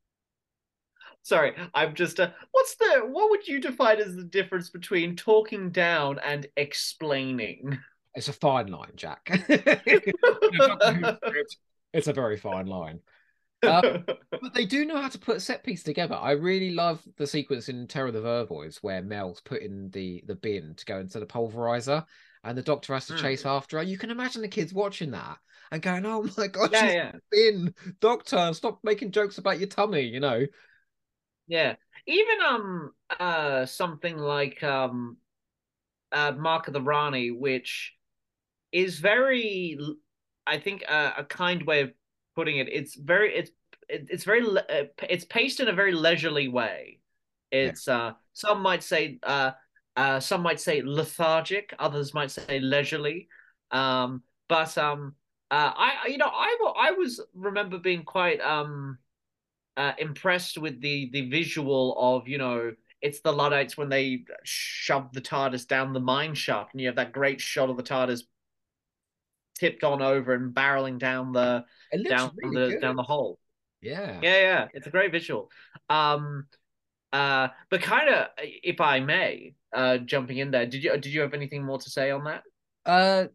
[SPEAKER 1] Sorry, I'm just. Uh, what's the? What would you define as the difference between talking down and explaining?
[SPEAKER 2] It's a fine line, Jack. In a Doctor Who script, it's a very fine line. Uh, but they do know how to put set piece together. I really love the sequence in Terror of the Vervoids where Mel's putting the the bin to go into the pulverizer, and the Doctor has to
[SPEAKER 1] Hmm.
[SPEAKER 2] chase after her. You can imagine the kids watching that and going, "Oh my God,
[SPEAKER 1] Yeah,
[SPEAKER 2] she's
[SPEAKER 1] yeah,
[SPEAKER 2] in the bin! Doctor, stop making jokes about your tummy." You know.
[SPEAKER 1] yeah. Even um, uh, something like um, uh, Mark of the Rani, which is very, I think, uh, a kind way of putting it. It's very, it's, it's very, uh, it's paced in a very leisurely way.
[SPEAKER 2] Yeah.
[SPEAKER 1] It's uh, some might say, uh, uh, some might say lethargic, others might say leisurely. Um, but um, uh, I, you know, I, I was remember being quite um uh, impressed with the the visual of, you know, it's the Luddites when they shove the TARDIS down the mine shaft, and you have that great shot of the TARDIS tipped on over and barreling down the
[SPEAKER 2] It looks
[SPEAKER 1] down
[SPEAKER 2] really
[SPEAKER 1] the down
[SPEAKER 2] good.
[SPEAKER 1] the hole.
[SPEAKER 2] Yeah.
[SPEAKER 1] Yeah, yeah, it's a great visual. Um, uh, but kind of, if I may, uh, jumping in there, did you did you have anything more to say on that?
[SPEAKER 2] Uh,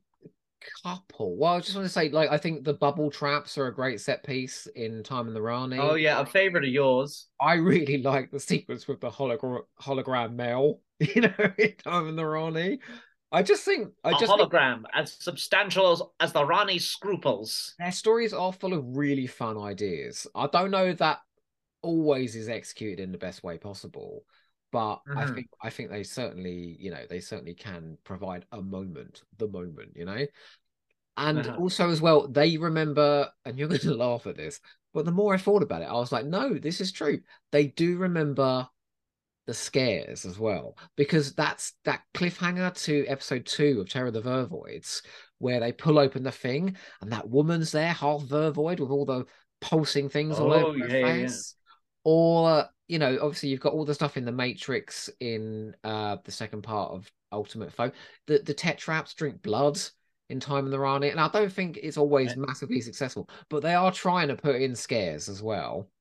[SPEAKER 2] couple. Well, I just want to say, like, I think the bubble traps are a great set piece in Time in the
[SPEAKER 1] Oh
[SPEAKER 2] Rani.
[SPEAKER 1] yeah, a favorite of yours.
[SPEAKER 2] I really like the sequence with the hologram hologram Mel, you know, in Time in the Rani. I just think, I
[SPEAKER 1] A
[SPEAKER 2] just think
[SPEAKER 1] hologram as substantial as, as the Rani's scruples.
[SPEAKER 2] their stories are full of really fun ideas. I don't know if that always is executed in the best way possible, but I
[SPEAKER 1] Hmm.
[SPEAKER 2] think I think they certainly, you know, they certainly can provide a moment, the moment, you know. And
[SPEAKER 1] Uh-huh.
[SPEAKER 2] also as well, they remember, and you're going to laugh at this, but the more I thought about it, I was like, no, this is true. They do remember the scares as well, because that's that cliffhanger to episode two of Terror of the Vervoids, where they pull open the thing and that woman's there, half vervoid, with all the pulsing things all over
[SPEAKER 1] Oh
[SPEAKER 2] her
[SPEAKER 1] yeah, yeah, yeah.
[SPEAKER 2] face. Or, you know, obviously you've got all the stuff in the Matrix in uh the second part of Ultimate Foe. The the Tetraps drink blood in Time in the Rani, and I don't think it's always
[SPEAKER 1] Right.
[SPEAKER 2] massively successful, but they are trying to put in scares as well.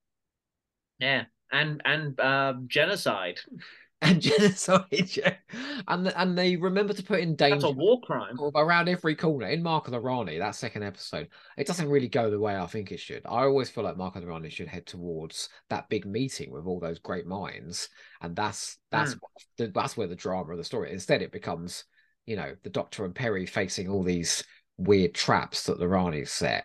[SPEAKER 1] Yeah, and and uh, genocide.
[SPEAKER 2] And genocide, yeah. and and they remember to put in
[SPEAKER 1] That's a
[SPEAKER 2] danger
[SPEAKER 1] war crime.
[SPEAKER 2] sort of around every corner. In Mark of the Rani, that second episode, it doesn't really go the way I think it should. I always feel like Mark of the Rani should head towards that big meeting with all those great minds, and that's that's
[SPEAKER 1] Hmm.
[SPEAKER 2] that's where the drama of the story. Instead, it becomes, you know, the Doctor and Perry facing all these weird traps that the Rani's set.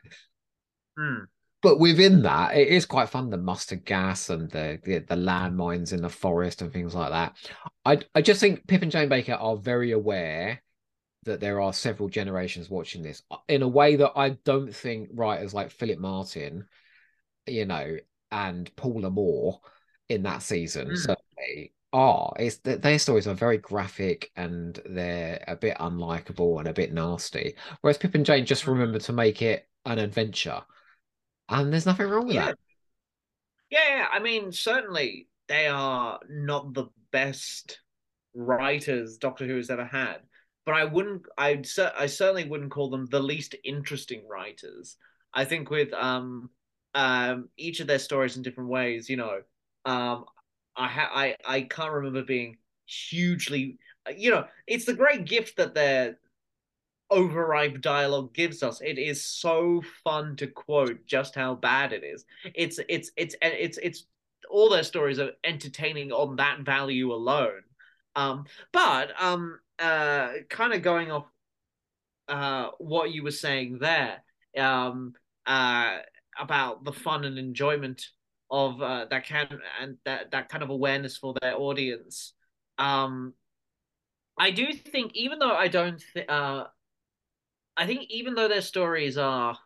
[SPEAKER 1] Hmm.
[SPEAKER 2] But within that, it is quite fun. The mustard gas and the, the the landmines in the forest and things like that. I I just think Pip and Jane Baker are very aware that there are several generations watching this in a way that I don't think writers like Philip Martin, you know, and Paula Moore in that season
[SPEAKER 1] Hmm.
[SPEAKER 2] certainly are. It's that their stories are very graphic and they're a bit unlikable and a bit nasty. Whereas Pip and Jane just
[SPEAKER 1] Hmm.
[SPEAKER 2] remember to make it an adventure. And there's nothing wrong with
[SPEAKER 1] Yeah.
[SPEAKER 2] that.
[SPEAKER 1] Yeah, yeah. I mean, certainly they are not the best writers Doctor Who has ever had, but I wouldn't. I'd. cer- I certainly wouldn't call them the least interesting writers. I think with um um each of their stories in different ways, you know, um, I ha- I I can't remember being hugely. You know, it's the great gift that they're overripe dialogue gives us. It is so fun to quote just how bad it is. It's it's it's it's it's all their stories are entertaining on that value alone. Um, but um, uh, kind of going off uh what you were saying there, um, uh, about the fun and enjoyment of uh, that can and that that kind of awareness for their audience. Um, I do think, even though I don't, th- uh, I think even though their stories are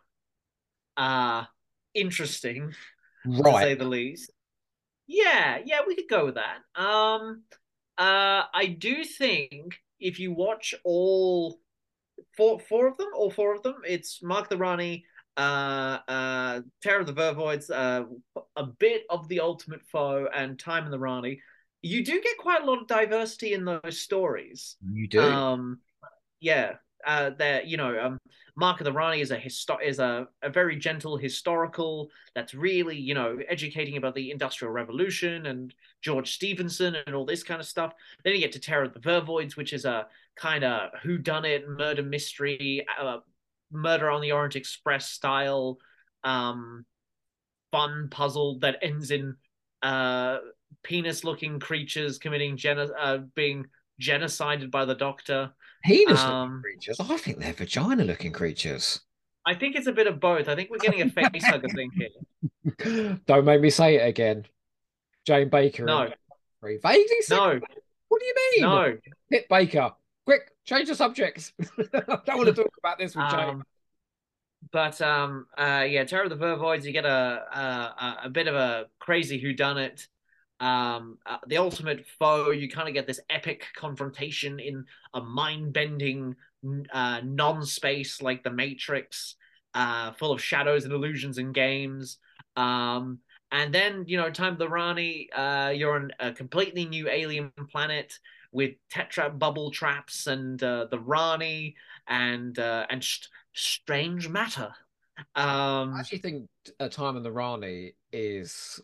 [SPEAKER 1] uh interesting to
[SPEAKER 2] Right.
[SPEAKER 1] say the least. Yeah, yeah, we could go with that. Um uh I do think if you watch all four four of them, all four of them, it's Mark the Rani, uh, uh, Terror of the Vervoids, uh, a bit of the Ultimate Foe, and Time and the Rani. You do get quite a lot of diversity in those stories.
[SPEAKER 2] You do.
[SPEAKER 1] Um, yeah, uh, there, you know, um, Mark of the Rani is a histo- is a, a very gentle historical that's really, you know, educating about the Industrial Revolution and George Stephenson and all this kind of stuff. Then you get to Terror of the Vervoids, which is a kind of whodunit murder mystery, uh, Murder on the Orient Express style, um, fun puzzle that ends in uh, penis-looking creatures committing geno- uh, being genocided by the Doctor.
[SPEAKER 2] Penis-looking
[SPEAKER 1] Um,
[SPEAKER 2] creatures. I think they're vagina-looking creatures.
[SPEAKER 1] I think it's a bit of both. I think we're getting a face hugger thing here.
[SPEAKER 2] Don't make me say it again. Jane Baker in
[SPEAKER 1] No,
[SPEAKER 2] very vaguely similar.
[SPEAKER 1] no,
[SPEAKER 2] What do you mean?
[SPEAKER 1] no.
[SPEAKER 2] Pip Baker. Quick, change the subject. I don't want to talk about this with Jane.
[SPEAKER 1] Um, but um, uh, yeah, Terror of the Vervoids. You get a a, a bit of a crazy whodunit. Um, uh, the Ultimate Foe. You kind of get this epic confrontation in a mind-bending uh, non-space like the Matrix, uh, full of shadows and illusions and games. Um, and then you know, Time of the Rani. Uh, you're on a completely new alien planet with tetra bubble traps and uh, the Rani and uh, and st- strange matter.
[SPEAKER 2] I
[SPEAKER 1] Um,
[SPEAKER 2] actually think A Time in the Rani is,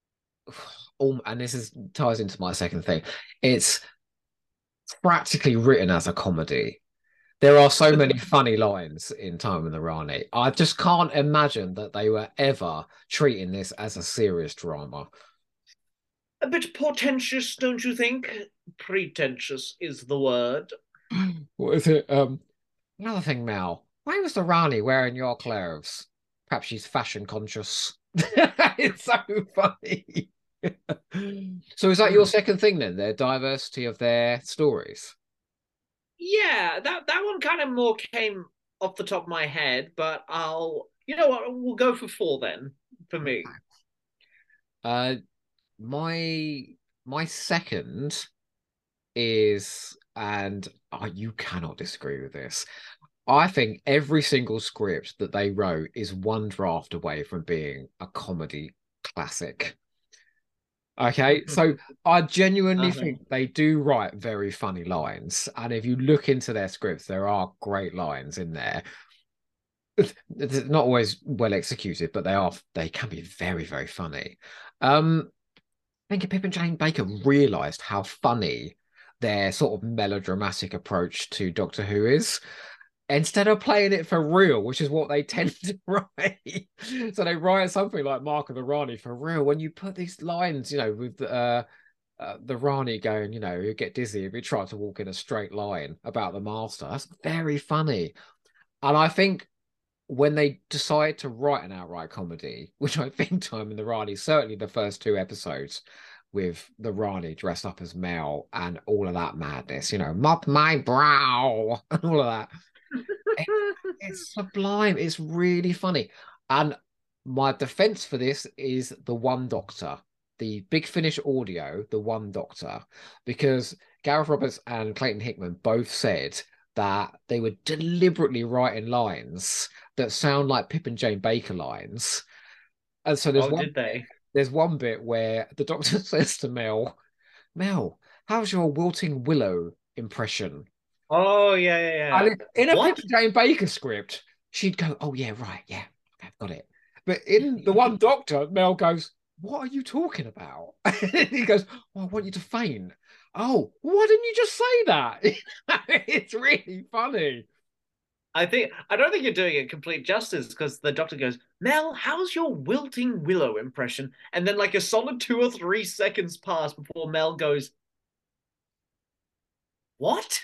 [SPEAKER 2] um, and this is ties into my second thing. It's practically written as a comedy. There are so many funny lines in Time in the Rani. I just can't imagine that they were ever treating this as a serious drama.
[SPEAKER 1] a bit portentous, don't you think? Pretentious is the word.
[SPEAKER 2] What is it? Um, another thing, Mel. Why was the Rani wearing your clothes? Perhaps she's fashion conscious. It's so funny. So is that your
[SPEAKER 1] Mm.
[SPEAKER 2] second thing then? Their diversity of their stories?
[SPEAKER 1] Yeah, that that one kind of more came off the top of my head, but I'll, you know what, we'll go for four then for me.
[SPEAKER 2] Uh, my my second is, and oh, you cannot disagree with this. I think every single script that they wrote is one draft away from being a comedy classic. Okay, so I genuinely
[SPEAKER 1] Uh-huh.
[SPEAKER 2] think they do write very funny lines, and if you look into their scripts, there are great lines in there. It's not always well executed, but they are they can be very, very funny. Um, I think Pip and Jane Baker realized how funny their sort of melodramatic approach to Doctor Who is. Instead of playing it for real, which is what they tend to write. So they write something like Mark of the Rani for real. When you put these lines, you know, with uh, uh, the Rani going, you know, you get dizzy if you try to walk in a straight line about the Master. That's very funny. And I think when they decide to write an outright comedy, which I think Time in the Rani, certainly the first two episodes with the Rani dressed up as Mel and all of that madness, you know, mop my brow and all of that. It, it's sublime. It's really funny. And my defense for this is the One Doctor, the Big Finish audio, the One Doctor, because Gareth Roberts and Clayton Hickman both said that they were deliberately writing lines that sound like Pip and Jane Baker lines. And so there's
[SPEAKER 1] Oh,
[SPEAKER 2] one
[SPEAKER 1] did they?
[SPEAKER 2] there's one bit where the Doctor says to Mel, Mel, how's your wilting willow impression?
[SPEAKER 1] Oh, yeah, yeah, yeah.
[SPEAKER 2] And in a Pip
[SPEAKER 1] What?
[SPEAKER 2] and Jane Baker script, she'd go, "Oh yeah, right, yeah, okay, I've got it." But in the One Doctor, Mel goes, "What are you talking about?" He goes, well, "I want you to faint." Oh, why didn't you just say that? It's really funny.
[SPEAKER 1] I think I don't think you're doing it complete justice because the doctor goes, Mel, how's your wilting willow impression? And then like a solid two or three seconds pass before Mel goes, what?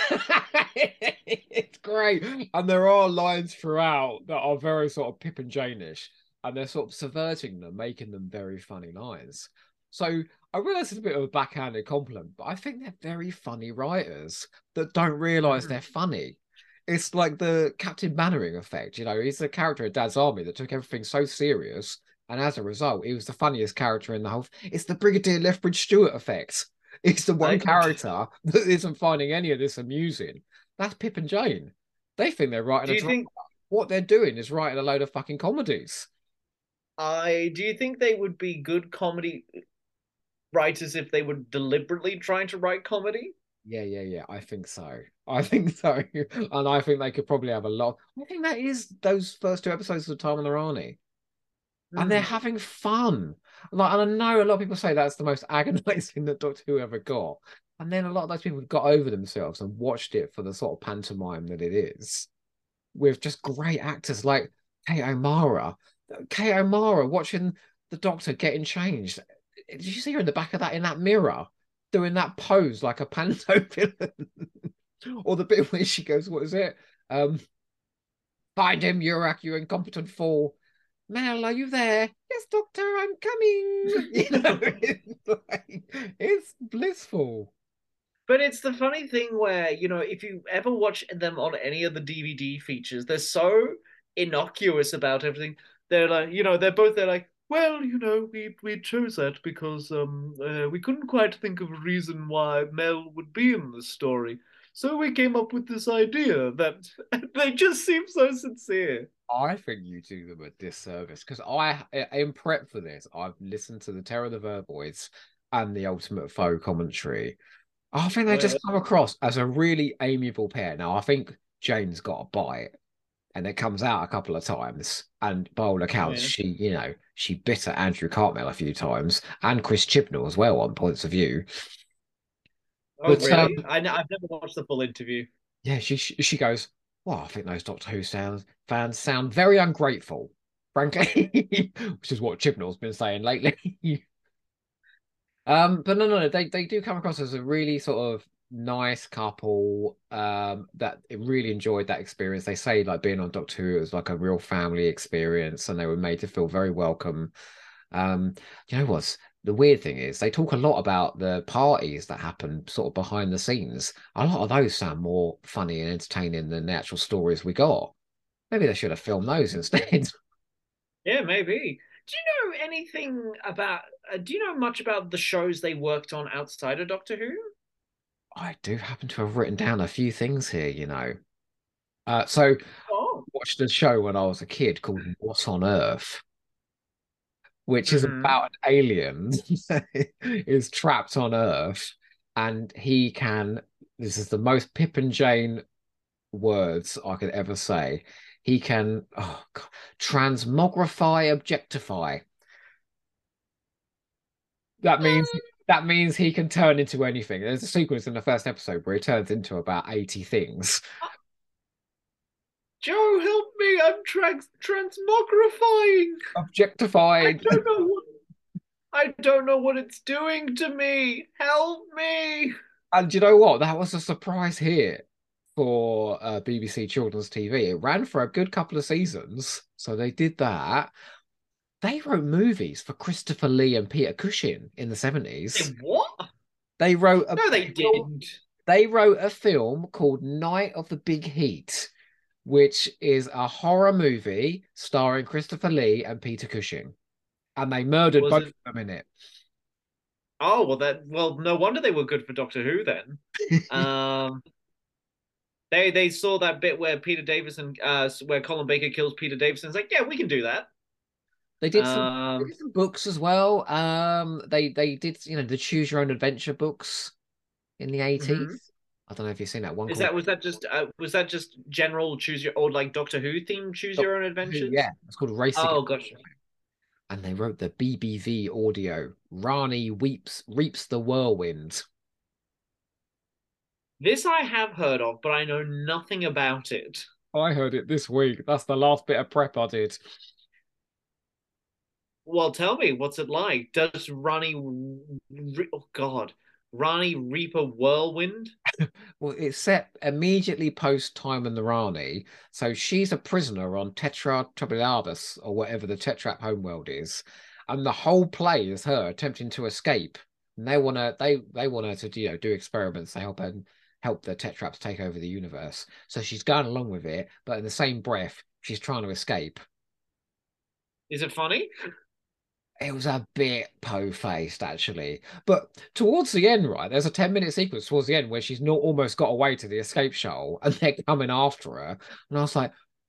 [SPEAKER 2] It's great. And there are lines throughout that are very sort of Pip and Jane-ish, and they're sort of subverting them, making them very funny lines. So I realize it's a bit of a backhanded compliment, but I think they're very funny writers that don't realize they're funny. It's like the Captain Mannering effect. You know, he's the character of Dad's Army that took everything so serious, and as a result, he was the funniest character in the whole. It's the Brigadier Lethbridge Stewart effect. It's the one
[SPEAKER 1] I,
[SPEAKER 2] character that isn't finding any of this amusing. That's Pip and Jane. They think they're writing
[SPEAKER 1] do
[SPEAKER 2] a
[SPEAKER 1] you
[SPEAKER 2] drama.
[SPEAKER 1] think?
[SPEAKER 2] what they're doing is writing a load of fucking comedies.
[SPEAKER 1] I do you think they would be good comedy writers if they were deliberately trying to write comedy?
[SPEAKER 2] Yeah, yeah, yeah. I think so. I think so. And I think they could probably have a lot. I think that is those first two episodes of Time on the Rani. And they're
[SPEAKER 1] Hmm.
[SPEAKER 2] having fun. Like, and I know a lot of people say that's the most agonizing that Doctor Who ever got. And then a lot of those people got over themselves and watched it for the sort of pantomime that it is, with just great actors like Kate O'Mara. Kate O'Mara watching the Doctor getting changed. Did you see her in the back of that in that mirror doing that pose like a panto villain? Or the bit where she goes, "What is it? Um, find him, Yurak, you incompetent fool. Mel, are you there? Yes, Doctor, I'm coming." You know, it's like it's blissful.
[SPEAKER 1] But it's the funny thing where, you know, if you ever watch them on any of the D V D features, they're so innocuous about everything. They're like, you know, they're both they're like, well, you know, we we chose that because um uh, we couldn't quite think of a reason why Mel would be in the story. So we came up with this idea that they just seem so sincere.
[SPEAKER 2] I think you do them a disservice because I, in prep for this, I've listened to the Terror the Verboids and the Ultimate Foe commentary. I think they
[SPEAKER 1] Oh yeah.
[SPEAKER 2] just come across as a really amiable pair. Now, I think Jane's got a bite, and it comes out a couple of times. And by all
[SPEAKER 1] Oh
[SPEAKER 2] accounts,
[SPEAKER 1] yeah.
[SPEAKER 2] she, you know, she bit at Andrew Cartmel a few times and Chris Chibnall as well on points of view.
[SPEAKER 1] Oh
[SPEAKER 2] But um,
[SPEAKER 1] really? I, I've never watched the full interview.
[SPEAKER 2] yeah, she she goes, well, I think those Doctor Who sound, fans sound very ungrateful, frankly, which is what Chibnall's been saying lately. Um, but no, no, no, they they do come across as a really sort of nice couple. Um, that really enjoyed that experience. They say like being on Doctor Who was like a real family experience, and they were made to feel very welcome. Um, you know what's the weird thing is they talk a lot about the parties that happen sort of behind the scenes. A lot of those sound more funny and entertaining than the actual stories we got. Maybe they should have filmed those instead.
[SPEAKER 1] Yeah, maybe. Do you know anything about? Uh, do you know much about the shows they worked on outside of Doctor Who?
[SPEAKER 2] I do happen to have written down a few things here, you know. Uh, so
[SPEAKER 1] Oh.
[SPEAKER 2] watched a show when I was a kid called What on Earth, which is
[SPEAKER 1] Hmm.
[SPEAKER 2] about an alien is trapped on Earth, and he can. This is the most Pip and Jane words I could ever say. He can oh, God, transmogrify, objectify. That means that means he can turn into anything. There's a sequence in the first episode where he turns into about eighty things.
[SPEAKER 1] Joe, help me! I'm trans transmogrifying. I
[SPEAKER 2] Objectified.
[SPEAKER 1] don't know what I don't know what it's doing to me. Help me!
[SPEAKER 2] And you know what? That was a surprise hit for uh, B B C Children's T V. It ran for a good couple of seasons. So they did that. They wrote movies for Christopher Lee and Peter Cushing in the seventies.
[SPEAKER 1] Say what?
[SPEAKER 2] They wrote a
[SPEAKER 1] No, they
[SPEAKER 2] film,
[SPEAKER 1] didn't.
[SPEAKER 2] they wrote a film called Night of the Big Heat, which is a horror movie starring Christopher Lee and Peter Cushing. And they murdered
[SPEAKER 1] Was
[SPEAKER 2] both
[SPEAKER 1] it?
[SPEAKER 2] of them in it.
[SPEAKER 1] Oh well, that well, no wonder they were good for Doctor Who then. Um, they they saw that bit where Peter Davison, uh, where Colin Baker kills Peter Davison. It's like, yeah, we can do that.
[SPEAKER 2] They did some they
[SPEAKER 1] Um,
[SPEAKER 2] did some books as well. Um, they they did you know the Choose Your Own Adventure books in the
[SPEAKER 1] mhm.
[SPEAKER 2] eighties. I don't know if you've seen that one
[SPEAKER 1] Is
[SPEAKER 2] called
[SPEAKER 1] that was that just uh, was that just general choose your old like Doctor Who theme choose your
[SPEAKER 2] Doctor
[SPEAKER 1] own
[SPEAKER 2] Who.
[SPEAKER 1] adventures?
[SPEAKER 2] Yeah, it's called Race
[SPEAKER 1] Oh
[SPEAKER 2] Against
[SPEAKER 1] gosh,
[SPEAKER 2] Time. And they wrote the B B V audio. Rani weeps reaps the whirlwind.
[SPEAKER 1] this I have heard of, but I know nothing about it.
[SPEAKER 2] I heard it this week. That's the last bit of prep I did.
[SPEAKER 1] Well, tell me, what's it like? Does Rani, oh God, Rani reap a whirlwind?
[SPEAKER 2] Well, it's set immediately post Time and the Rani, so she's a prisoner on Tetra Tribulabus or whatever the Tetrap homeworld is, and the whole play is her attempting to escape. And they want to they they want her to you know do experiments to help her help the Tetraps take over the universe. So she's going along with it, but in the same breath, she's trying to escape.
[SPEAKER 1] Is it funny?
[SPEAKER 2] It was a bit po-faced actually, but towards the end, right, there's a ten minute sequence towards the end where she's not almost got away to the escape shuttle and they're coming after her, and I was like,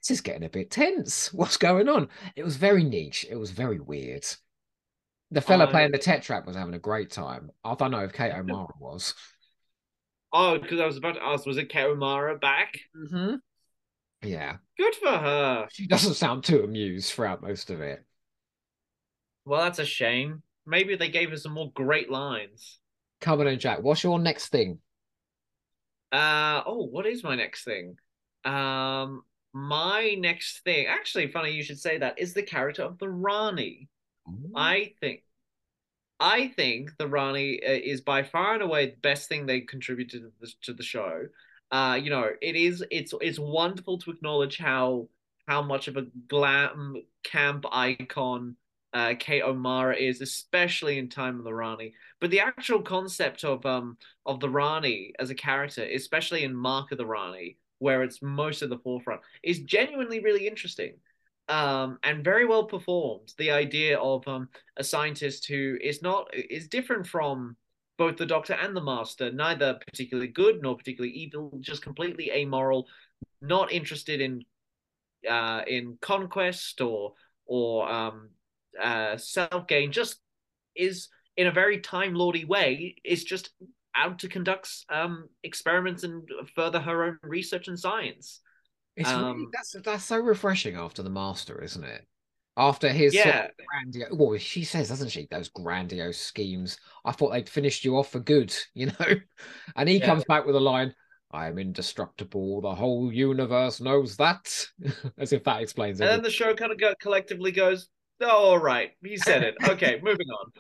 [SPEAKER 2] this is getting a bit tense. What's going on? It was very niche. It was very weird. The fella
[SPEAKER 1] I
[SPEAKER 2] playing the Tetrap was having a great time. I don't know if Kate O'Mara was.
[SPEAKER 1] oh, because I was about to ask, was it Karamara back?
[SPEAKER 2] Mm-hmm. Yeah.
[SPEAKER 1] Good for her.
[SPEAKER 2] She doesn't sound too amused throughout most of it.
[SPEAKER 1] Well, that's a shame. Maybe they gave her some more great lines.
[SPEAKER 2] Come on and Jack, what's your next thing?
[SPEAKER 1] Uh oh, what is my next thing? Um, my next thing, actually, funny you should say that, is the character of the Rani.
[SPEAKER 2] Ooh.
[SPEAKER 1] I think I think the Rani uh, is by far and away the best thing they contributed to the, to the show. Uh, you know, it is it's it's wonderful to acknowledge how how much of a glam camp icon uh, Kate O'Mara is, especially in Time of the Rani. But the actual concept of um of the Rani as a character, especially in Mark of the Rani, where it's most at the forefront, is genuinely really interesting. Um, and very well performed. The idea of um, a scientist who is not is different from both the Doctor and the Master, neither particularly good nor particularly evil, just completely amoral, not interested in uh, in conquest or or um, uh, self gain. Just is in a very time lordy way. Is just out to conduct um, experiments and further her own research and science.
[SPEAKER 2] It's really
[SPEAKER 1] Um,
[SPEAKER 2] that's that's so refreshing after the Master, isn't it? After his sort of
[SPEAKER 1] yeah,
[SPEAKER 2] grandiose, well, she says, doesn't she, those grandiose schemes. I thought they'd finished you off for good, you know? And he
[SPEAKER 1] yeah.
[SPEAKER 2] comes back with a line, I am indestructible. The whole universe knows that. As if that explains
[SPEAKER 1] And then
[SPEAKER 2] everything.
[SPEAKER 1] the show kind of go, collectively goes, oh, all right, he said it. Okay, moving on.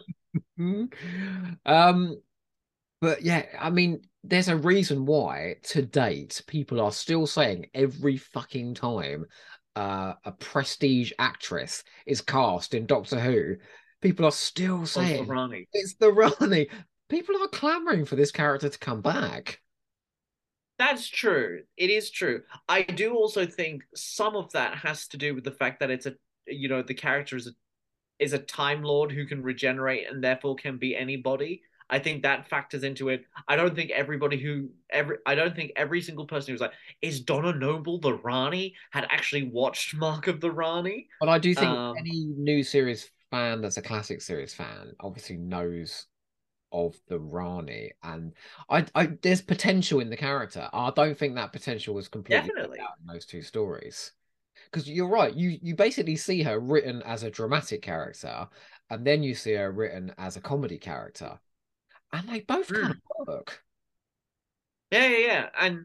[SPEAKER 2] Um, but yeah, I mean, there's a reason why to date people are still saying every fucking time uh, a prestige actress is cast in Doctor Who, people are still
[SPEAKER 1] Was the
[SPEAKER 2] saying
[SPEAKER 1] Ronnie.
[SPEAKER 2] it's the Rani. People are clamoring for this character to come back.
[SPEAKER 1] That's true. It is true. I do also think some of that has to do with the fact that it's a, you know, the character is a is a Time Lord who can regenerate and therefore can be anybody. I think that factors into it. I don't think everybody who every I don't think every single person who's like, is Donna Noble the Rani had actually watched Mark of the Rani.
[SPEAKER 2] But I do think
[SPEAKER 1] Um,
[SPEAKER 2] any new series fan that's a classic series fan obviously knows of the Rani, and I, I there's potential in the character. I don't think that potential was completely played
[SPEAKER 1] definitely.
[SPEAKER 2] out in those two stories. Because you're right, you you basically see her written as a dramatic character, and then you see her written as a comedy character, and they both kind
[SPEAKER 1] Mm.
[SPEAKER 2] of work.
[SPEAKER 1] Yeah, yeah, yeah. And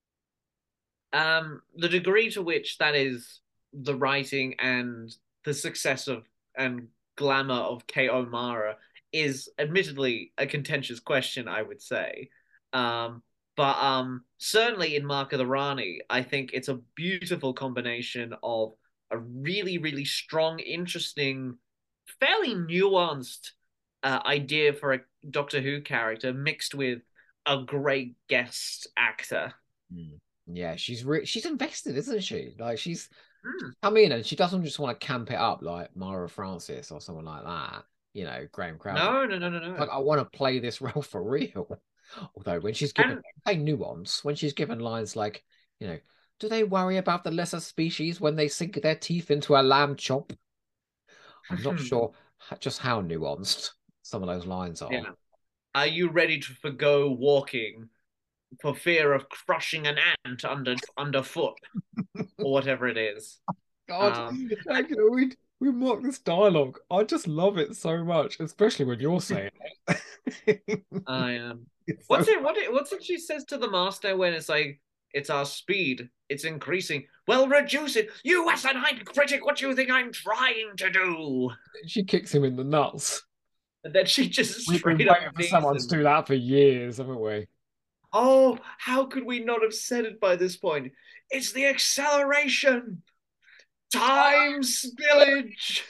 [SPEAKER 1] um, the degree to which that is the writing and the success of and glamour of Kate O'Mara is admittedly a contentious question, I would say. Um, but um, certainly in Mark of the Rani, I think it's a beautiful combination of a really, really strong, interesting, fairly nuanced uh, idea for a Doctor Who character mixed with a great guest actor.
[SPEAKER 2] Mm. Yeah, she's re she's invested, isn't she? Like she's
[SPEAKER 1] Mm.
[SPEAKER 2] come in and she doesn't just want to camp it up like Mara Francis or someone like that. You know, Graham Crowley.
[SPEAKER 1] No, no, no, no,
[SPEAKER 2] Like
[SPEAKER 1] no.
[SPEAKER 2] I want to play this role for real. Although when she's given
[SPEAKER 1] And
[SPEAKER 2] a nuance, when she's given lines like, you know, do they worry about the lesser species when they sink their teeth into a lamb chop? I'm not sure just how nuanced some of those lines are.
[SPEAKER 1] yeah, are you ready to forgo walking for fear of crushing an ant under underfoot or whatever it is?
[SPEAKER 2] God,
[SPEAKER 1] Um,
[SPEAKER 2] like, you know, we we mock this dialogue. I just love it so much, especially when you're saying it.
[SPEAKER 1] I um,
[SPEAKER 2] It's so
[SPEAKER 1] what's it? What it? What's it? She says to the master when it's like, it's our speed. It's increasing. Well, reduce it. You asinine critic. What do you think I'm trying to do?
[SPEAKER 2] she kicks him in the nuts.
[SPEAKER 1] And then she just
[SPEAKER 2] We've been
[SPEAKER 1] straight up
[SPEAKER 2] waiting for
[SPEAKER 1] knees
[SPEAKER 2] someone to
[SPEAKER 1] him.
[SPEAKER 2] do that for years, haven't we?
[SPEAKER 1] Oh, how could we not have said it by this point? It's the acceleration. Time spillage.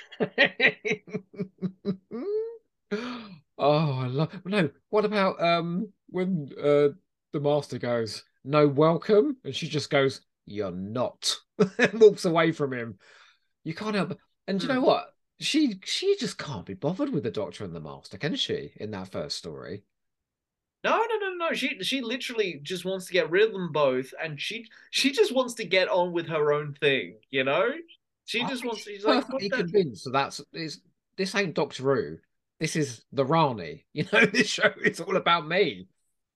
[SPEAKER 2] Oh, I love no. What about um when uh the master goes, no welcome, and she just goes, you're not, and walks away from him. You can't help. And you know
[SPEAKER 1] Hmm.
[SPEAKER 2] what? She she just can't be bothered with the Doctor and the Master, can she? In that first story.
[SPEAKER 1] No, no, no, no, she she literally just wants to get rid of them both, and she she just wants to get on with her own thing, you know? She
[SPEAKER 2] I
[SPEAKER 1] just
[SPEAKER 2] think
[SPEAKER 1] wants
[SPEAKER 2] she's
[SPEAKER 1] she's like, put
[SPEAKER 2] perfectly
[SPEAKER 1] that.
[SPEAKER 2] convinced that that's is this ain't Doctor Who. This is the Rani. You know, this show is all about me.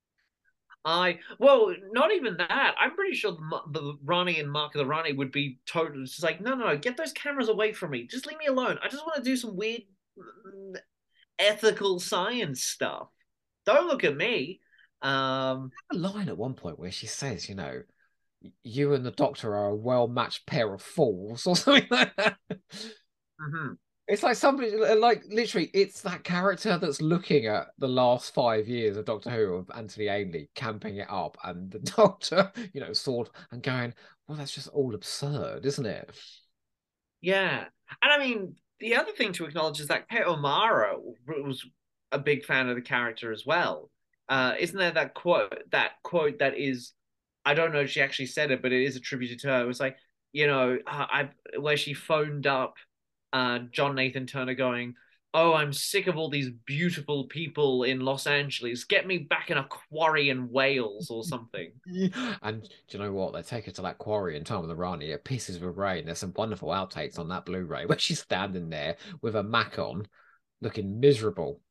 [SPEAKER 1] I well, not even that. I'm pretty sure the, the Rani and Mark of the Rani would be totally just like, no, no, no, get those cameras away from me. Just leave me alone. I just want to do some weird mm, ethical science stuff. Don't look at me. Um,
[SPEAKER 2] A line at one point where she says, you know, you and the Doctor are a well-matched pair of fools, or something like that.
[SPEAKER 1] mhm.
[SPEAKER 2] It's like somebody, like literally, it's that character that's looking at the last five years of Doctor Who of Anthony Ainley camping it up, and the Doctor, you know, sword and going, well, that's just all absurd, isn't it?
[SPEAKER 1] Yeah. And I mean, the other thing to acknowledge is that Kate O'Mara was a big fan of the character as well. Uh, isn't there that quote that quote that is I don't know if she actually said it, but it is attributed to her. It was like, you know, uh, I where she phoned up uh, John Nathan Turner going, "Oh, I'm sick of all these beautiful people in Los Angeles. Get me back in a quarry in Wales or something."
[SPEAKER 2] And do you know what? They take her to that quarry in Time of the Rani. It pisses with rain. There's some wonderful outtakes on that Blu-ray where she's standing there with a Mac on, looking miserable.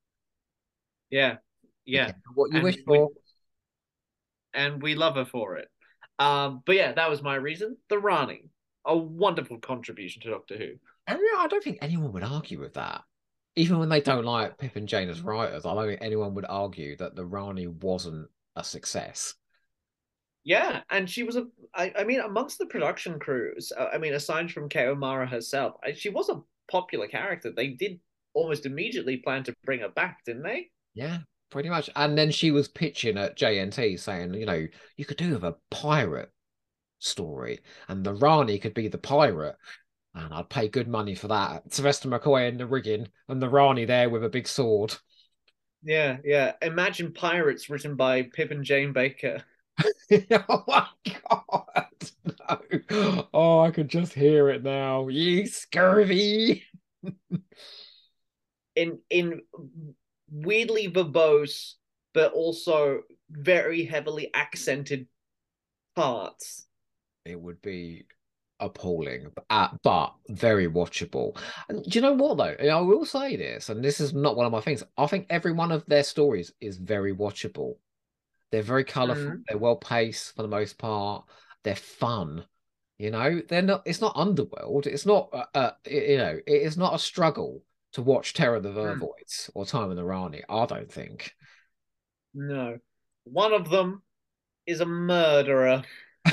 [SPEAKER 1] Yeah,
[SPEAKER 2] Yeah,
[SPEAKER 1] yeah,
[SPEAKER 2] what you wish
[SPEAKER 1] and we
[SPEAKER 2] for.
[SPEAKER 1] and we love her for it. Um, but yeah, that was my reason. The Rani, a wonderful contribution to Doctor Who.
[SPEAKER 2] And yeah, I don't think anyone would argue with that. Even when they don't like Pip and Jane as writers, I don't think anyone would argue that the Rani wasn't a success.
[SPEAKER 1] Yeah, and she was a. I, I mean, amongst the production crews, uh, I mean, aside from Kei O'Mara herself, I, she was a popular character. They did almost immediately plan to bring her back, didn't they?
[SPEAKER 2] Yeah, pretty much. And then she was pitching at J N T saying, you know, you could do with a pirate story, and the Rani could be the pirate, and I'd pay good money for that. Sylvester McCoy in the rigging, and the Rani there with a big sword.
[SPEAKER 1] Yeah, yeah. Imagine Pirates written by Pip and Jane Baker.
[SPEAKER 2] Oh my God. No. Oh, I could just hear it now. Ye scurvy.
[SPEAKER 1] in in weirdly verbose, but also very heavily accented parts.
[SPEAKER 2] It would be appalling, uh, but very watchable. And do you know what though? I will say this, and this is not one of my things. I think every one of their stories is very watchable. They're very colourful.
[SPEAKER 1] Mm.
[SPEAKER 2] They're well paced for the most part. They're fun. You know, they're not. It's not Underworld. It's not. Uh, uh, you know, it is not a struggle to watch Terror of the
[SPEAKER 1] Mm.
[SPEAKER 2] Vervoids or Time of the Rani. I don't think.
[SPEAKER 1] No. One of them is a murderer.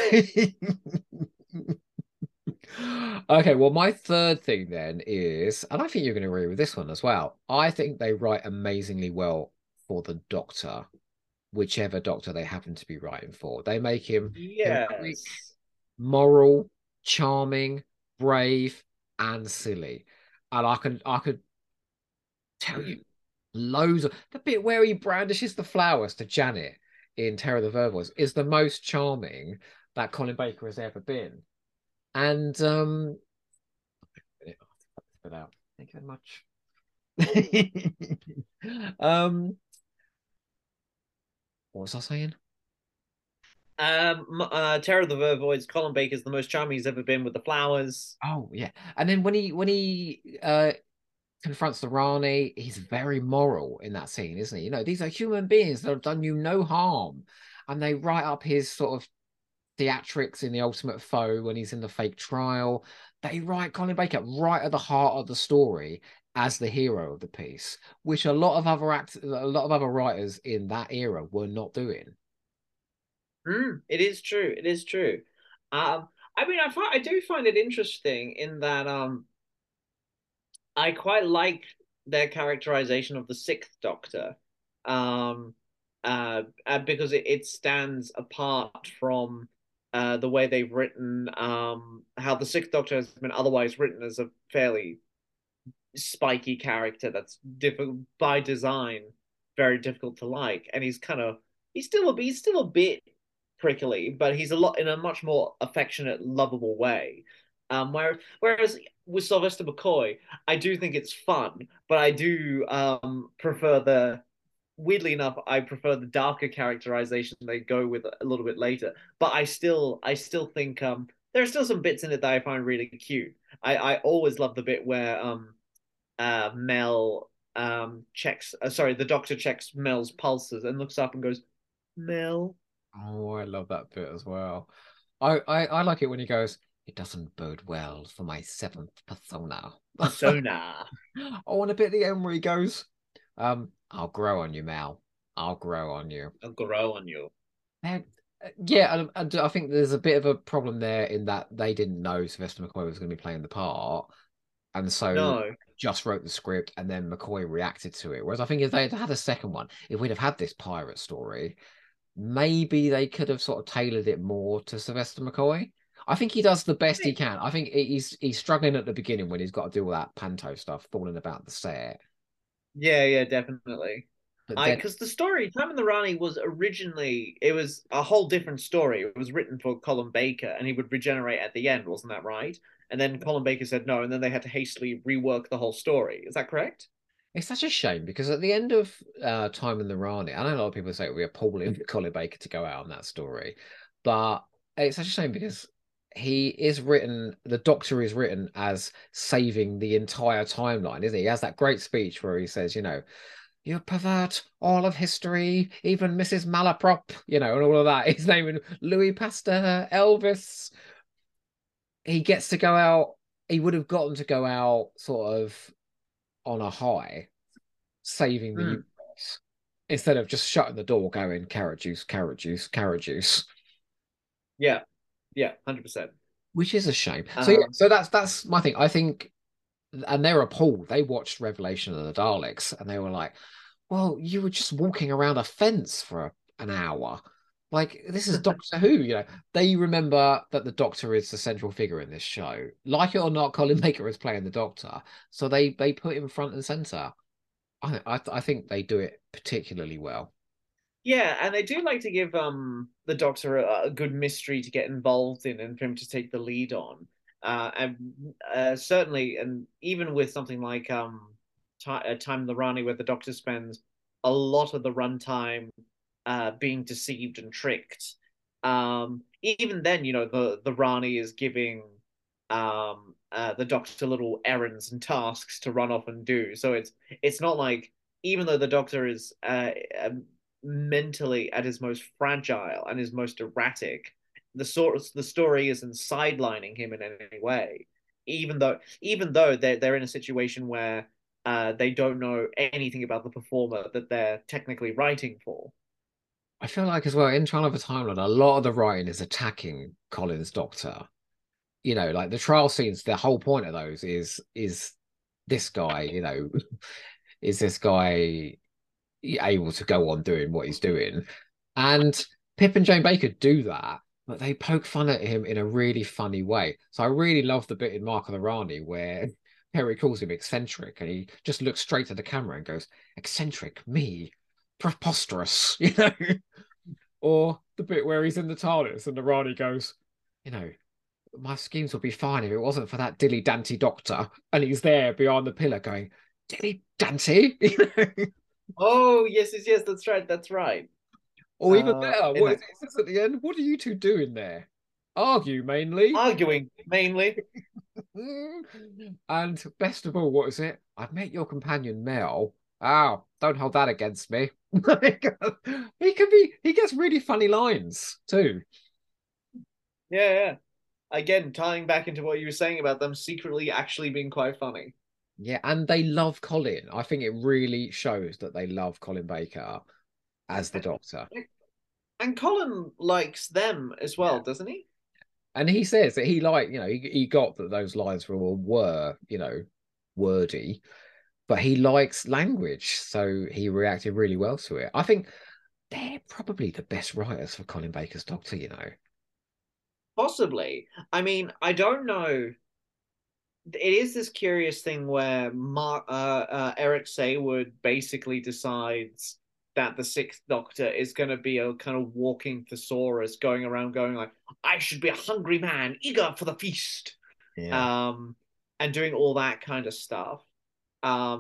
[SPEAKER 2] Okay, well, my third thing then is, and I think you're going to agree with this one as well. I think they write amazingly well for the Doctor, whichever Doctor they happen to be writing for. They make him heroic,
[SPEAKER 1] Yes.
[SPEAKER 2] moral, charming, brave, and silly. And I can I could tell you loads of the bit where he brandishes the flowers to Janet in Terror of the Vervoids is the most charming that Colin Baker has ever been. And um without thank you very much. um what was I saying?
[SPEAKER 1] Um, uh, Terror of the Vervoids, Colin Baker's the most charming he's ever been with the flowers.
[SPEAKER 2] Oh yeah. And then when he when he uh confronts the Rani, he's very moral in that scene, isn't he? You know, these are human beings that have done you no harm. And they write up his sort of theatrics in The Ultimate Foe when he's in the fake trial. They write Colin Baker right at the heart of the story as the hero of the piece, which a lot of other act a lot of other writers in that era were not doing.
[SPEAKER 1] Mm, it is true. It is true. Um, I mean, I find I do find it interesting in that um, I quite like their characterization of the Sixth Doctor, um, uh, uh, because it, it stands apart from uh, the way they've written um, how the Sixth Doctor has been otherwise written as a fairly spiky character that's difficult by design, very difficult to like, and he's kind of he's still a he's still a bit prickly, but he's a lot in a much more affectionate, lovable way. Um, where, whereas with Sylvester McCoy, I do think it's fun, but I do um, prefer the weirdly enough, I prefer the darker characterization they go with a little bit later. But I still, I still think um, there are still some bits in it that I find really cute. I, I always love the bit where um, uh, Mel um checks, uh, sorry, the doctor checks Mel's pulses and looks up and goes, Mel.
[SPEAKER 2] Oh, I love that bit as well. I, I, I like it when he goes, it doesn't bode well for my seventh persona.
[SPEAKER 1] Persona.
[SPEAKER 2] Oh, and a bit at the end where he goes, um, I'll grow on you, Mal. I'll grow on you.
[SPEAKER 1] I'll grow on you.
[SPEAKER 2] And, uh, yeah, and, and I think there's a bit of a problem there in that they didn't know Sylvester McCoy was going to be playing the part, and so
[SPEAKER 1] No.
[SPEAKER 2] just wrote the script, and then McCoy reacted to it. Whereas I think if they had had a second one, if we'd have had this pirate story, maybe they could have sort of tailored it more to Sylvester McCoy. I think he does the best he can. I think he's he's struggling at the beginning when he's got to do all that panto stuff, falling about the set.
[SPEAKER 1] Yeah, yeah, definitely.
[SPEAKER 2] But
[SPEAKER 1] I
[SPEAKER 2] then
[SPEAKER 1] because the story Time and the Rani was originally, it was a whole different story. It was written for Colin Baker, and he would regenerate at the end, wasn't that right? And then Colin Baker said no, and then they had to hastily rework the whole story. Is that correct?
[SPEAKER 2] it's such a shame because at the end of uh, Time in the Rani, I know a lot of people say it would be appalling for Colin Baker to go out on that story, but it's such a shame because he is written, the Doctor is written as saving the entire timeline, isn't he? He has that great speech where he says, you know, you pervert all of history, even Missus Malaprop, you know, and all of that. His name is Louis Pasteur, Elvis. He gets to go out. He would have gotten to go out sort of on a high, saving the
[SPEAKER 1] Hmm.
[SPEAKER 2] universe instead of just shutting the door, going carrot juice, carrot juice, carrot juice,
[SPEAKER 1] Yeah, yeah, one hundred percent.
[SPEAKER 2] which is a shame. So yeah,
[SPEAKER 1] Um,
[SPEAKER 2] so that's that's my thing. I think, and they're appalled. They watched Revelation of the Daleks, and they were like, "Well, you were just walking around a fence for an hour." Like this is Doctor Who, you know. They remember that the Doctor is the central figure in this show. Like it or not, Colin Baker is playing the Doctor, so they they put him front and center. I I, I think they do it particularly well.
[SPEAKER 1] Yeah, and I do like to give um the Doctor a, a good mystery to get involved in and for him to take the lead on. Uh, and uh, certainly, and even with something like um Ti- uh, Time the Rani, where the Doctor spends a lot of the runtime uh, being deceived and tricked. Um, even then, you know, the the Rani is giving um uh, the Doctor little errands and tasks to run off and do. So it's it's not like, even though the Doctor is uh, um, mentally at his most fragile and his most erratic, the sort of the story isn't sidelining him in any way. Even though even though they're they're in a situation where uh, they don't know anything about the performer that they're technically writing for.
[SPEAKER 2] I feel like as well in Trial of a Timeline, a lot of the writing is attacking Colin's Doctor. You know, like the trial scenes, the whole point of those is is this guy, you know, is this guy able to go on doing what he's doing? And Pip and Jane Baker do that, but they poke fun at him in a really funny way. So I really love the bit in Mark of the Rani where Harry calls him eccentric and he just looks straight at the camera and goes, eccentric, me, preposterous, you know? Or the bit where he's in the TARDIS and the Rani goes, you know, my schemes would be fine if it wasn't for that dilly danty doctor. And he's there behind the pillar going, dilly danty?
[SPEAKER 1] Oh yes, yes, yes. That's right. That's right.
[SPEAKER 2] Or even
[SPEAKER 1] Uh,
[SPEAKER 2] better,
[SPEAKER 1] and
[SPEAKER 2] what is
[SPEAKER 1] the
[SPEAKER 2] it says at the end? What are you two doing there? Argue mainly.
[SPEAKER 1] arguing mainly.
[SPEAKER 2] And best of all, what is it? I've met your companion Mel. Oh, don't hold that against me. He can be, he gets really funny lines too.
[SPEAKER 1] Yeah, yeah. Again, tying back into what you were saying about them secretly actually being quite funny.
[SPEAKER 2] Yeah, and they love Colin. I think it really shows that they love Colin Baker as the Doctor.
[SPEAKER 1] And Colin likes them as
[SPEAKER 2] Yeah.
[SPEAKER 1] well, doesn't he?
[SPEAKER 2] And he says that he like, you know, he, he got that those lines were were, you know, wordy, but he likes language, so he reacted really well to it. I think they're probably the best writers for Colin Baker's Doctor, you know.
[SPEAKER 1] Possibly. I mean, I don't know. It is this curious thing where Mark, uh, uh, Eric Saywood basically decides that the Sixth Doctor is going to be a kind of walking thesaurus, going around going like, "I should be a hungry man, eager for the feast,"
[SPEAKER 2] Yeah.
[SPEAKER 1] um, and doing all that kind of stuff. Um,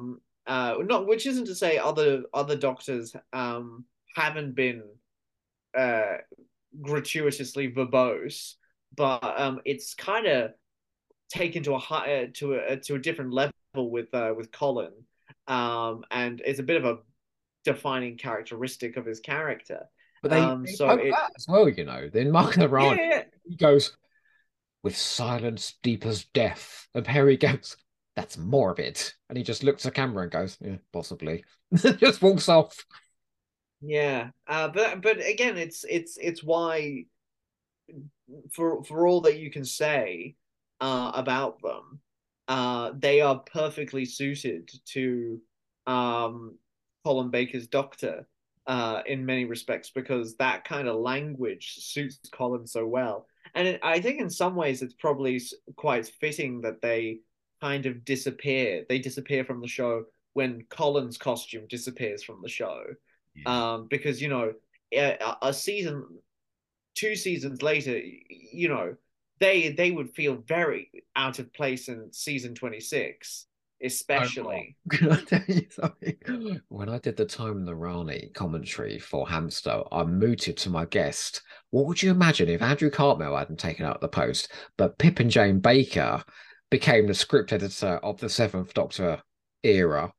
[SPEAKER 1] uh, not which isn't to say other other doctors um haven't been uh gratuitously verbose, but um it's kind of taken to a higher to a to a different level with uh, with Colin, um, and it's a bit of a defining characteristic of his character.
[SPEAKER 2] But they,
[SPEAKER 1] Um,
[SPEAKER 2] they
[SPEAKER 1] so
[SPEAKER 2] poke
[SPEAKER 1] it
[SPEAKER 2] that as well, you know. Then Mark and
[SPEAKER 1] yeah,
[SPEAKER 2] Rani,
[SPEAKER 1] yeah,
[SPEAKER 2] he goes, with silence deep as death. And Perry goes, that's morbid. And he just looks at camera and goes, yeah, possibly. Just walks off.
[SPEAKER 1] yeah. Uh, but but again, it's it's it's why for for all that you can say uh, about them, uh, they are perfectly suited to um, Colin Baker's Doctor uh, in many respects because that kind of language suits Colin so well. And it, I think in some ways it's probably quite fitting that they kind of disappear. They disappear from the show when Colin's costume disappears from the show,
[SPEAKER 2] Yeah.
[SPEAKER 1] um, because you know a, a season two seasons later, you know, they they would feel very out of place in season twenty-six,
[SPEAKER 2] Oh, what?
[SPEAKER 1] especially.
[SPEAKER 2] Can I tell you something? When I did the Time the Rani commentary for Hamster, I mooted to my guest, what would you imagine if Andrew Cartmel hadn't taken out the post, but Pip and Jane Baker became the script editor of the Seventh Doctor era?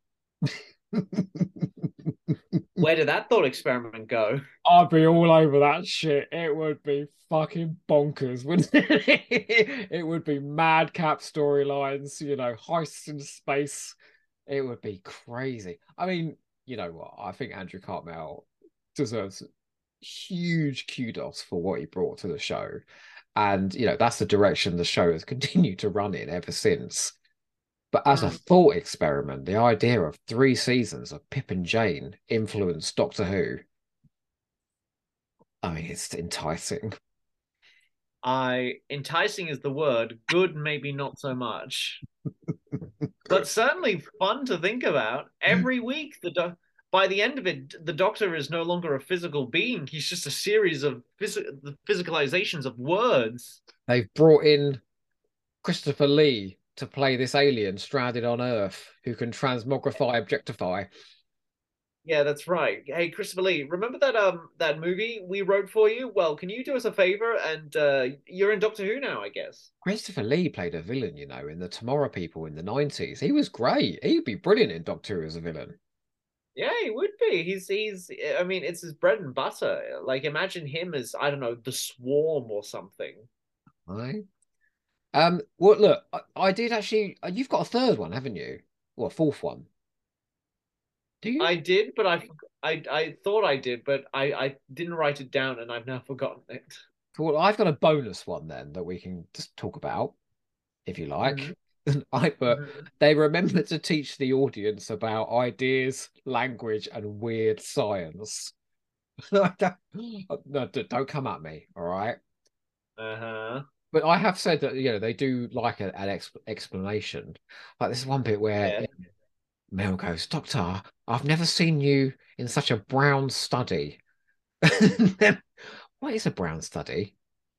[SPEAKER 1] Where did that thought experiment go?
[SPEAKER 2] I'd be all over that shit. It would be fucking bonkers, wouldn't it? It would be madcap storylines, you know, heists in space. It would be crazy. I mean, you know what? I think Andrew Cartmel deserves huge kudos for what he brought to the show. And, you know, that's the direction the show has continued to run in ever since. But as a
[SPEAKER 1] Hmm.
[SPEAKER 2] thought experiment, the idea of three seasons of Pip and Jane influenced Doctor Who, I mean, it's enticing.
[SPEAKER 1] I enticing is the word. Good, maybe not so much, but certainly fun to think about. Every week, the do- by the end of it, the Doctor is no longer a physical being. He's just a series of phys- the physicalizations of words.
[SPEAKER 2] They've brought in Christopher Lee to play this alien stranded on Earth who can transmogrify, objectify.
[SPEAKER 1] Yeah, that's right. Hey, Christopher Lee, remember that um that movie we wrote for you? Well, can you do us a favor and uh you're in Doctor Who now, I guess.
[SPEAKER 2] Christopher Lee played a villain, you know, in the Tomorrow People in the nineties. He was great. He'd be brilliant in Doctor Who as a villain.
[SPEAKER 1] Yeah, he would be. He's he's I mean, it's his bread and butter. Like imagine him as, I don't know, the Swarm or something.
[SPEAKER 2] Right? Um, well, look, I, I did actually. uh, You've got a third one, haven't you? Or a fourth one? Do you?
[SPEAKER 1] I did, but I I I thought I did, but I I didn't write it down and I've now forgotten it.
[SPEAKER 2] Well, I've got a bonus one then that we can just talk about if you
[SPEAKER 1] Mhm.
[SPEAKER 2] like. I put
[SPEAKER 1] Mhm.
[SPEAKER 2] they remember to teach the audience about ideas, language, and weird science. No, don't, no, don't come at me, all right?
[SPEAKER 1] Uh-huh.
[SPEAKER 2] But I have said that you know they do like a, an ex explanation. Like this one bit where
[SPEAKER 1] Yeah.
[SPEAKER 2] Mel goes, "Doctor, I've never seen you in such a brown study." What is a brown study?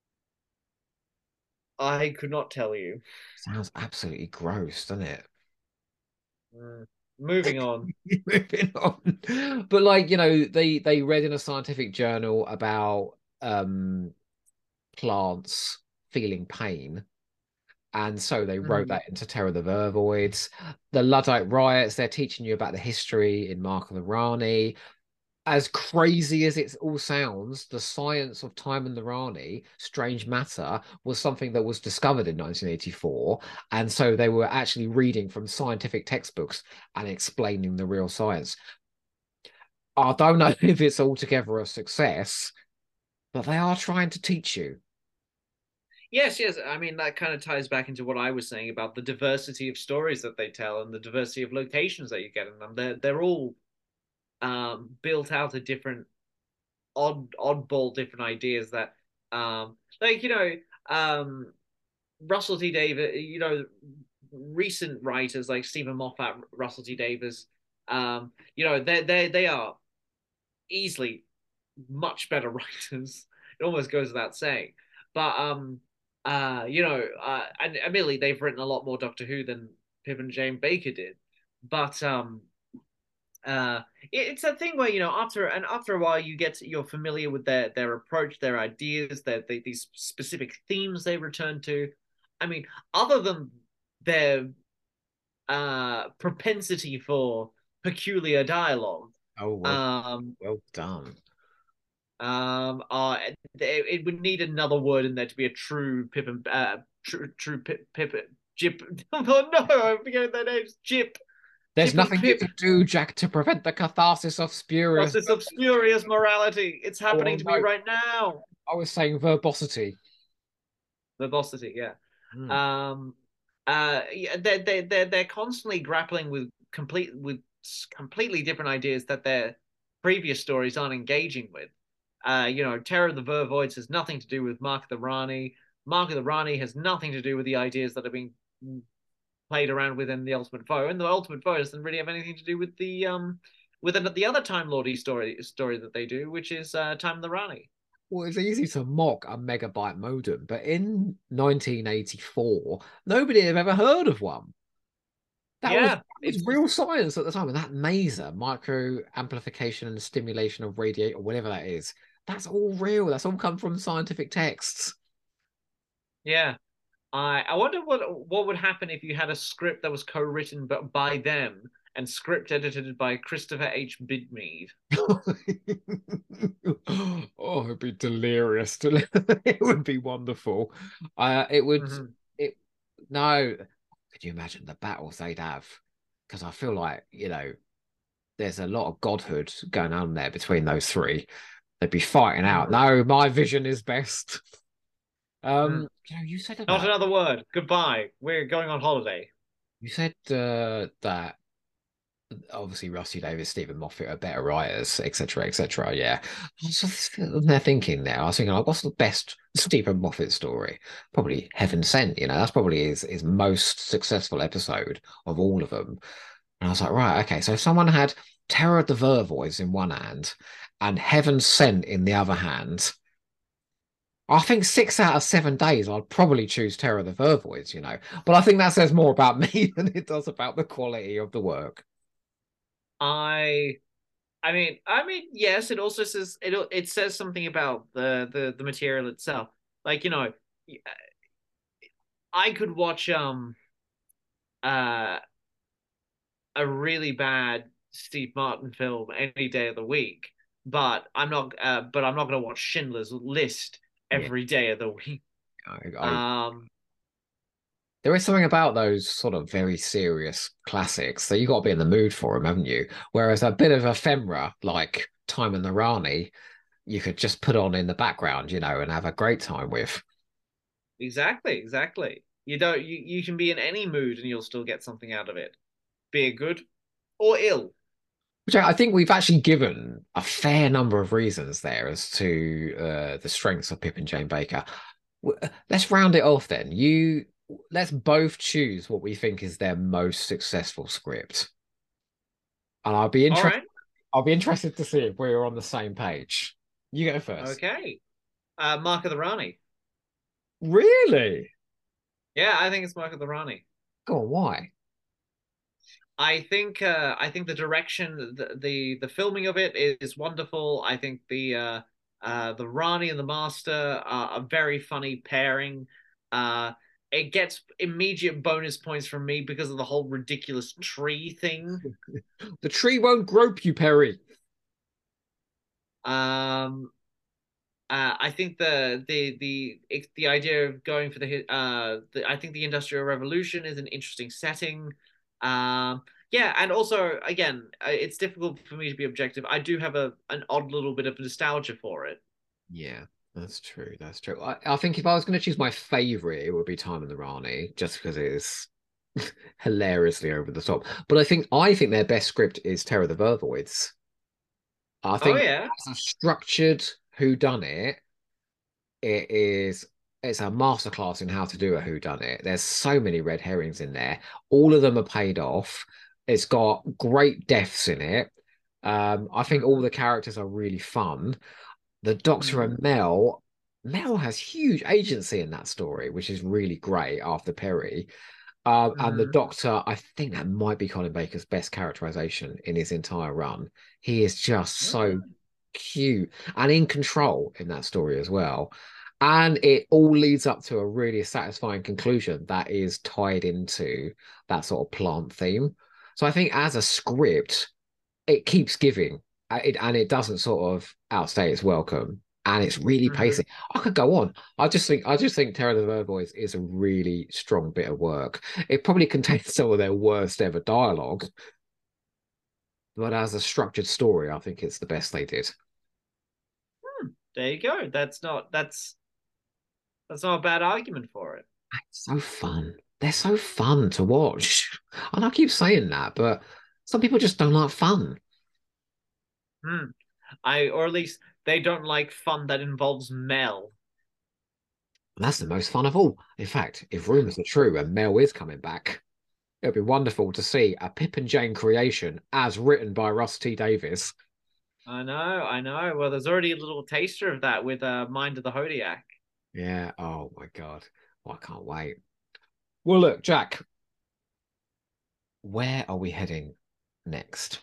[SPEAKER 1] I could not tell you.
[SPEAKER 2] Sounds absolutely gross, doesn't it?
[SPEAKER 1] Mm. Moving on.
[SPEAKER 2] Moving on. But like, you know, they they read in a scientific journal about um plants feeling pain. And so they wrote
[SPEAKER 1] Mhm.
[SPEAKER 2] that into Terror the Vervoids. The Luddite riots, they're teaching you about the history in Mark of the Rani. As crazy as it all sounds, the science of time and the Rani, strange matter, was something that was discovered in nineteen eighty-four. And so they were actually reading from scientific textbooks and explaining the real science. I don't know if it's altogether a success, but they are trying to teach you.
[SPEAKER 1] Yes, yes. I mean, that kind of ties back into what I was saying about the diversity of stories that they tell and the diversity of locations that you get in them. They're they're all um, built out of different odd oddball different ideas that um, like you know um, Russell T Davies, you know, recent writers like Stephen Moffat, Russell T Davies, um, you know, they they they are easily much better writers. It almost goes without saying. But um uh you know, uh and admittedly they've written a lot more Doctor Who than Pip and Jane Baker did. But um uh it's a thing where, you know, after and after a while you get you're familiar with their their approach, their ideas, their they, these specific themes they return to. I mean, other than their uh propensity for peculiar dialogue,
[SPEAKER 2] Oh, well,
[SPEAKER 1] um
[SPEAKER 2] well done.
[SPEAKER 1] um uh it, it would need another word in there to be a true Pip and uh true true Pip Pip Jip. Oh no, I'm forgetting their names. Jip
[SPEAKER 2] There's
[SPEAKER 1] Jip and
[SPEAKER 2] nothing you
[SPEAKER 1] Pip.
[SPEAKER 2] can do, Jack, to prevent the catharsis of spurious.
[SPEAKER 1] Process of spurious morality. It's happening
[SPEAKER 2] Oh
[SPEAKER 1] to me
[SPEAKER 2] no,
[SPEAKER 1] right now.
[SPEAKER 2] I was saying verbosity.
[SPEAKER 1] Verbosity, yeah.
[SPEAKER 2] Mm.
[SPEAKER 1] Um, uh, yeah, they're they they're they're constantly grappling with complete with completely different ideas that their previous stories aren't engaging with. Uh, you know, Terror of the Vervoids has nothing to do with Mark the Rani. Mark of the Rani has nothing to do with the ideas that are being played around within the Ultimate Foe, and the Ultimate Foe doesn't really have anything to do with the um with the, the other Time Lordy story story that they do, which is uh, Time of the Rani.
[SPEAKER 2] Well, it's easy to mock a megabyte modem, but in nineteen eighty-four, nobody had ever heard of one. That was,
[SPEAKER 1] Yeah,
[SPEAKER 2] that was
[SPEAKER 1] it's just
[SPEAKER 2] real science at the time. And that maser, micro amplification and stimulation of radiate, or whatever that is, that's all real. That's all come from scientific texts.
[SPEAKER 1] yeah. I I wonder what what would happen if you had a script that was co-written but by them and script edited by Christopher H. Bidmead.
[SPEAKER 2] Oh, it'd be delirious. It would be wonderful. Uh, it would.
[SPEAKER 1] Mm-hmm.
[SPEAKER 2] It no. Could you imagine the battles they'd have? Because I feel like, you know, there's a lot of godhood going on there between those three. They'd be fighting out.
[SPEAKER 1] Mm-hmm.
[SPEAKER 2] No, my vision is best.
[SPEAKER 1] Mm.
[SPEAKER 2] Um, you know, you said
[SPEAKER 1] Not
[SPEAKER 2] about
[SPEAKER 1] another word. Goodbye. We're going on holiday.
[SPEAKER 2] you said uh, that obviously Rusty Davis, Stephen Moffat are better writers, et cetera, et cetera. Yeah, I was just sitting there thinking now. I was thinking, like, what's the best Stephen Moffat story? Probably Heaven Sent. You know, that's probably his his most successful episode of all of them. And I was like, right, okay. So if someone had Terror of the Vervoids in one hand and Heaven Sent in the other hand, I think six out of seven days I'd probably choose Terror of the Vervoids, you know. But I think that says more about me than it does about the quality of the work.
[SPEAKER 1] I I mean I mean yes, it also says it it says something about the the the material itself. Like, you know, I could watch um uh a really bad Steve Martin film any day of the week, but I'm not. Uh, but I'm not going to watch Schindler's List
[SPEAKER 2] Yeah,
[SPEAKER 1] every day of the week.
[SPEAKER 2] I, I
[SPEAKER 1] Um,
[SPEAKER 2] there is something about those sort of very serious classics that you got to be in the mood for them, haven't you? Whereas a bit of ephemera like Time and the Rani, you could just put on in the background, you know, and have a great time with.
[SPEAKER 1] exactly, exactly. You don't. You you can be in any mood and you'll still get something out of it, be it good or ill.
[SPEAKER 2] Which I I think we've actually given a fair number of reasons there as to uh, the strengths of Pip and Jane Baker. W- uh, Let's round it off then. You let's both choose what we think is their most successful script. And I'll be
[SPEAKER 1] All
[SPEAKER 2] interested
[SPEAKER 1] right.
[SPEAKER 2] I'll be interested to see if we're on the same page. You go first.
[SPEAKER 1] Okay. Uh, Mark of the Rani.
[SPEAKER 2] Really?
[SPEAKER 1] Yeah, I think it's Mark of the Rani.
[SPEAKER 2] Go on, why?
[SPEAKER 1] I think uh, I think the direction, the, the the filming of it is wonderful. I think the uh, uh, the Rani and the Master are a very funny pairing. Uh, it gets immediate bonus points from me because of the whole ridiculous tree thing.
[SPEAKER 2] The tree won't grope you, Perry.
[SPEAKER 1] Um, uh, I think the the the the idea of going for the uh the, I think the Industrial Revolution is an interesting setting. Um, yeah, and also again, uh, it's difficult for me to be objective. I do have a an odd little bit of nostalgia for it.
[SPEAKER 2] Yeah, that's true. That's true. I, I think if I was going to choose my favorite, it would be Time and the Rani, just because it is hilariously over the top. But I think I think their best script is Terror of the Vervoids. I
[SPEAKER 1] Oh
[SPEAKER 2] think
[SPEAKER 1] yeah.
[SPEAKER 2] as a structured whodunit, it is it's a masterclass in how to do a whodunit. There's so many red herrings in there. All of them are paid off. It's got great deaths in it. Um, I think all
[SPEAKER 1] Mhm.
[SPEAKER 2] the characters are really fun. The Doctor
[SPEAKER 1] Mhm.
[SPEAKER 2] and Mel, Mel has huge agency in that story, which is really great after Perry. Um, and the
[SPEAKER 1] Mm-hmm.
[SPEAKER 2] Doctor, I think that might be Colin Baker's best characterization in his entire run. He is just so cute and in control in that story as well. And it all leads up to a really satisfying conclusion that is tied into that sort of plant theme. So I think as a script, it keeps giving uh, it, and it doesn't sort of outstay its welcome. And it's really
[SPEAKER 1] Mm-hmm.
[SPEAKER 2] pacey. I could go on. I just think I just think Terror of the Vervoids is a really strong bit of work. It probably contains some of their worst ever dialogue, but as a structured story, I think it's the best they did.
[SPEAKER 1] There you go. That's not that's that's not a bad argument for it.
[SPEAKER 2] It's so fun. They're so fun to watch. And I keep saying that, but some people just don't like fun.
[SPEAKER 1] Hmm. I or at least they don't like fun that involves Mel.
[SPEAKER 2] That's the most fun of all. In fact, if rumors are true and Mel is coming back, it'll be wonderful to see a Pip and Jane creation as written by Russ T Davies.
[SPEAKER 1] I know, I know. Well, there's already a little taster of that with uh, Mind of the Hodiak.
[SPEAKER 2] Yeah. Oh my God. Well, I can't wait. Well, look, Jack, where are we heading next?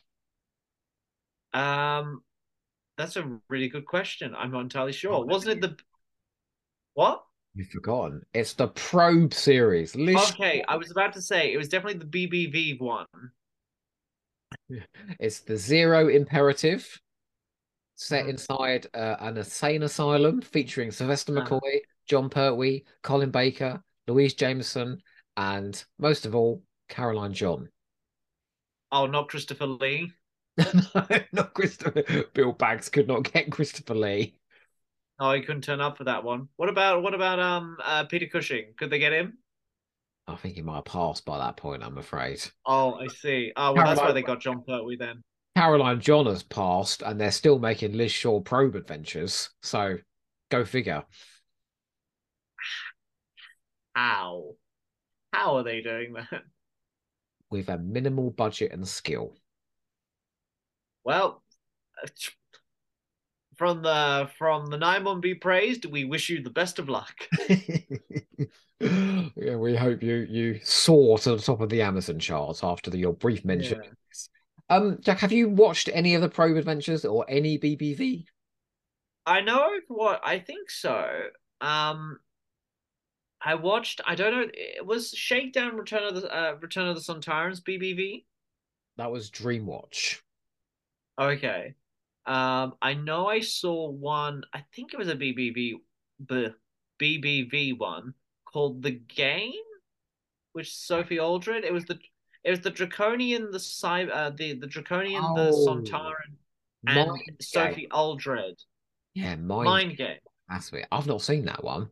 [SPEAKER 1] Um, that's a really good question. I'm not entirely
[SPEAKER 2] Oh,
[SPEAKER 1] sure.
[SPEAKER 2] haven't
[SPEAKER 1] Wasn't it
[SPEAKER 2] you?
[SPEAKER 1] the what?
[SPEAKER 2] You've forgotten. It's the Probe series. Lish.
[SPEAKER 1] Okay, I was about to say it was definitely the B B V one.
[SPEAKER 2] It's the Zero Imperative set
[SPEAKER 1] Mhm.
[SPEAKER 2] inside uh, an insane asylum featuring Sylvester
[SPEAKER 1] Uh-huh.
[SPEAKER 2] McCoy, John Pertwee, Colin Baker, Louise Jameson, and most of all, Caroline John.
[SPEAKER 1] Oh, not Christopher Lee.
[SPEAKER 2] No, not Christopher. Bill Baggs could not get Christopher Lee.
[SPEAKER 1] Oh, he couldn't turn up for that one. What about what about um uh, Peter Cushing? Could they get him?
[SPEAKER 2] I think he might have passed by that point, I'm afraid.
[SPEAKER 1] Oh, I see. Oh, well, that's why
[SPEAKER 2] Caroline,
[SPEAKER 1] they got John Pertwee then.
[SPEAKER 2] Caroline John has passed, and they're still making Liz Shaw probe adventures. So go figure.
[SPEAKER 1] How? How are they doing that?
[SPEAKER 2] With a minimal budget and skill.
[SPEAKER 1] Well, from the from the nine one be praised, we wish you the best of luck.
[SPEAKER 2] Yeah, we hope you you soar to the top of the Amazon charts after the, your brief mention.
[SPEAKER 1] Yeah.
[SPEAKER 2] Um, Jack, have you watched any of the Probe Adventures or any B B V?
[SPEAKER 1] I know what I think so. Um, I watched. I don't know. It was Shakedown Return of the uh, Return of the Sontarans B B V.
[SPEAKER 2] That was Dreamwatch.
[SPEAKER 1] Okay. Um, I know I saw one. I think it was a B B V, the B B V one called The Game, which Sophie Aldred. It was the it was the Draconian, the Cy, uh, the the Draconian, the
[SPEAKER 2] Oh,
[SPEAKER 1] Sontaran, and
[SPEAKER 2] Mind Game.
[SPEAKER 1] Sophie Aldred.
[SPEAKER 2] Yeah, Mind
[SPEAKER 1] Mind
[SPEAKER 2] Game.
[SPEAKER 1] Game.
[SPEAKER 2] That's it. I've not seen that one.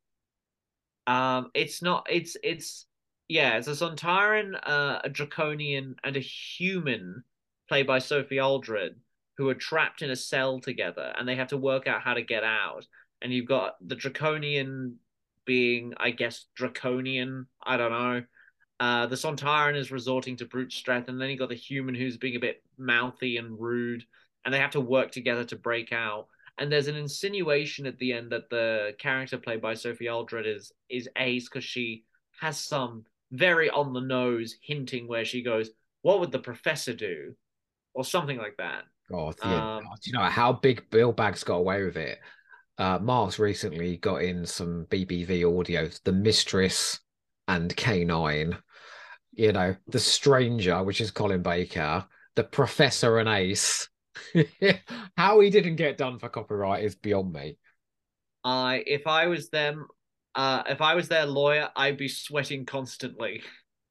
[SPEAKER 1] Um, it's not. It's it's yeah. It's a Sontaran, uh, a Draconian, and a human, played by Sophie Aldred, who are trapped in a cell together, and they have to work out how to get out. And you've got the Draconian being, I guess, draconian. I don't know. Uh, the Sontaran is resorting to brute strength, and then you got the human who's being a bit mouthy and rude, and they have to work together to break out. And there's an insinuation at the end that the character played by Sophie Aldred is is ace because she has some very on the nose hinting where she goes, "What would the professor do?" or something like that.
[SPEAKER 2] God, yeah. Do
[SPEAKER 1] Um,
[SPEAKER 2] you know how big Bill Baggs got away with it? Uh, Mark's recently got in some B B V audio, The Mistress and K nine, you know, The Stranger, which is Colin Baker, The Professor and Ace. How he didn't get done for copyright is beyond me.
[SPEAKER 1] I if I was them, uh, if I was their lawyer, I'd be sweating constantly.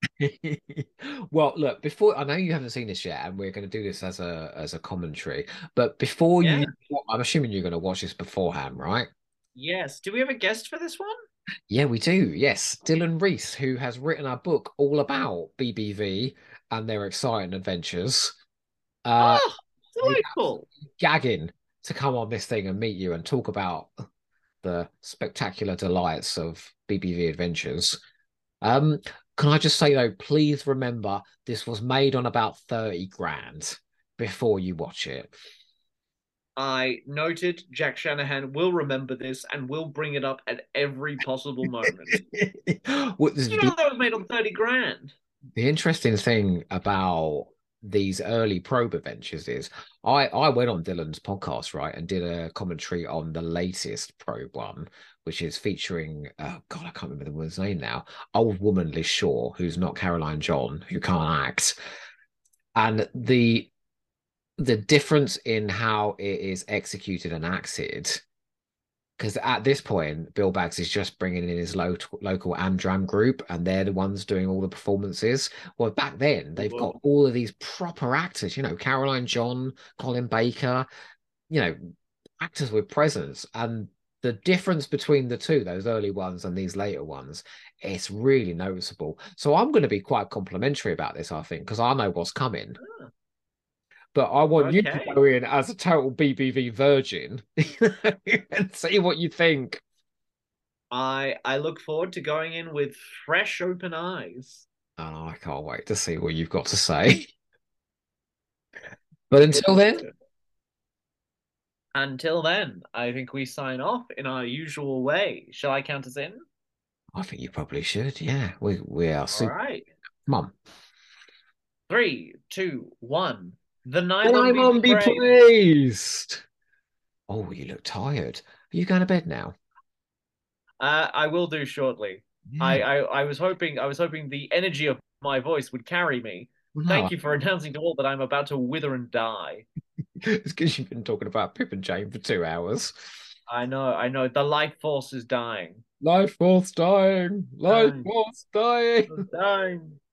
[SPEAKER 2] Well, look, before I know you haven't seen this yet, and we're going to do this as a as a commentary, but before
[SPEAKER 1] Yeah.
[SPEAKER 2] you, I'm assuming you're going to watch this beforehand, right?
[SPEAKER 1] Yes. Do we have a guest for this one?
[SPEAKER 2] Yeah, we do. Yes, Dylan Reese, who has written a book all about B B V and their exciting adventures. Uh,
[SPEAKER 1] Oh,
[SPEAKER 2] he's
[SPEAKER 1] delightful.
[SPEAKER 2] gagging to come on this thing and meet you and talk about the spectacular delights of B B V adventures. Um, can I just say though, please remember this was made on about thirty grand before you watch it.
[SPEAKER 1] I noted Jack Shanahan will remember this and will bring it up at every possible moment.
[SPEAKER 2] What this,
[SPEAKER 1] You
[SPEAKER 2] the,
[SPEAKER 1] know that was made on thirty grand.
[SPEAKER 2] the interesting thing about these early probe adventures is I I went on Dylan's podcast, right, and did a commentary on the latest probe one, which is featuring oh God, I can't remember the woman's name now. Old woman Liz Shaw, who's not Caroline John, who can't act. And the the difference in how it is executed and acted, because at this point, Bill Baggs is just bringing in his local local Amdram group, and they're the ones doing all the performances. Well, back then, they've got
[SPEAKER 1] Whoa.
[SPEAKER 2] all of these proper actors, you know, Caroline John, Colin Baker, you know, actors with presence. And the difference between the two, those early ones and these later ones, it's really noticeable. So I'm going to be quite complimentary about this, I think, because I know what's coming.
[SPEAKER 1] Ah,
[SPEAKER 2] But I want you to
[SPEAKER 1] okay.
[SPEAKER 2] go in as a total B B V virgin and see what you think.
[SPEAKER 1] I I look forward to going in with fresh open eyes.
[SPEAKER 2] Oh, I can't wait to see what you've got to say. But until then,
[SPEAKER 1] Until then, I think we sign off in our usual way. Shall I count us in?
[SPEAKER 2] I think you probably should. Yeah, we we are
[SPEAKER 1] All
[SPEAKER 2] super.
[SPEAKER 1] right.
[SPEAKER 2] Come on.
[SPEAKER 1] Three, two, one. The
[SPEAKER 2] And
[SPEAKER 1] nylon
[SPEAKER 2] I'm
[SPEAKER 1] be
[SPEAKER 2] on be
[SPEAKER 1] praised.
[SPEAKER 2] praised. Oh, you look tired. Are you going to bed now?
[SPEAKER 1] Uh, I will do shortly.
[SPEAKER 2] Yeah.
[SPEAKER 1] I, I I was hoping I was hoping the energy of my voice would carry me.
[SPEAKER 2] Well, no,
[SPEAKER 1] Thank you for announcing to all that I'm about to wither and die.
[SPEAKER 2] it's because you've been talking about Pip and Jane for two hours.
[SPEAKER 1] I know, I know. The life force is dying.
[SPEAKER 2] Life force dying. Life
[SPEAKER 1] Dying.
[SPEAKER 2] force dying.
[SPEAKER 1] Dying.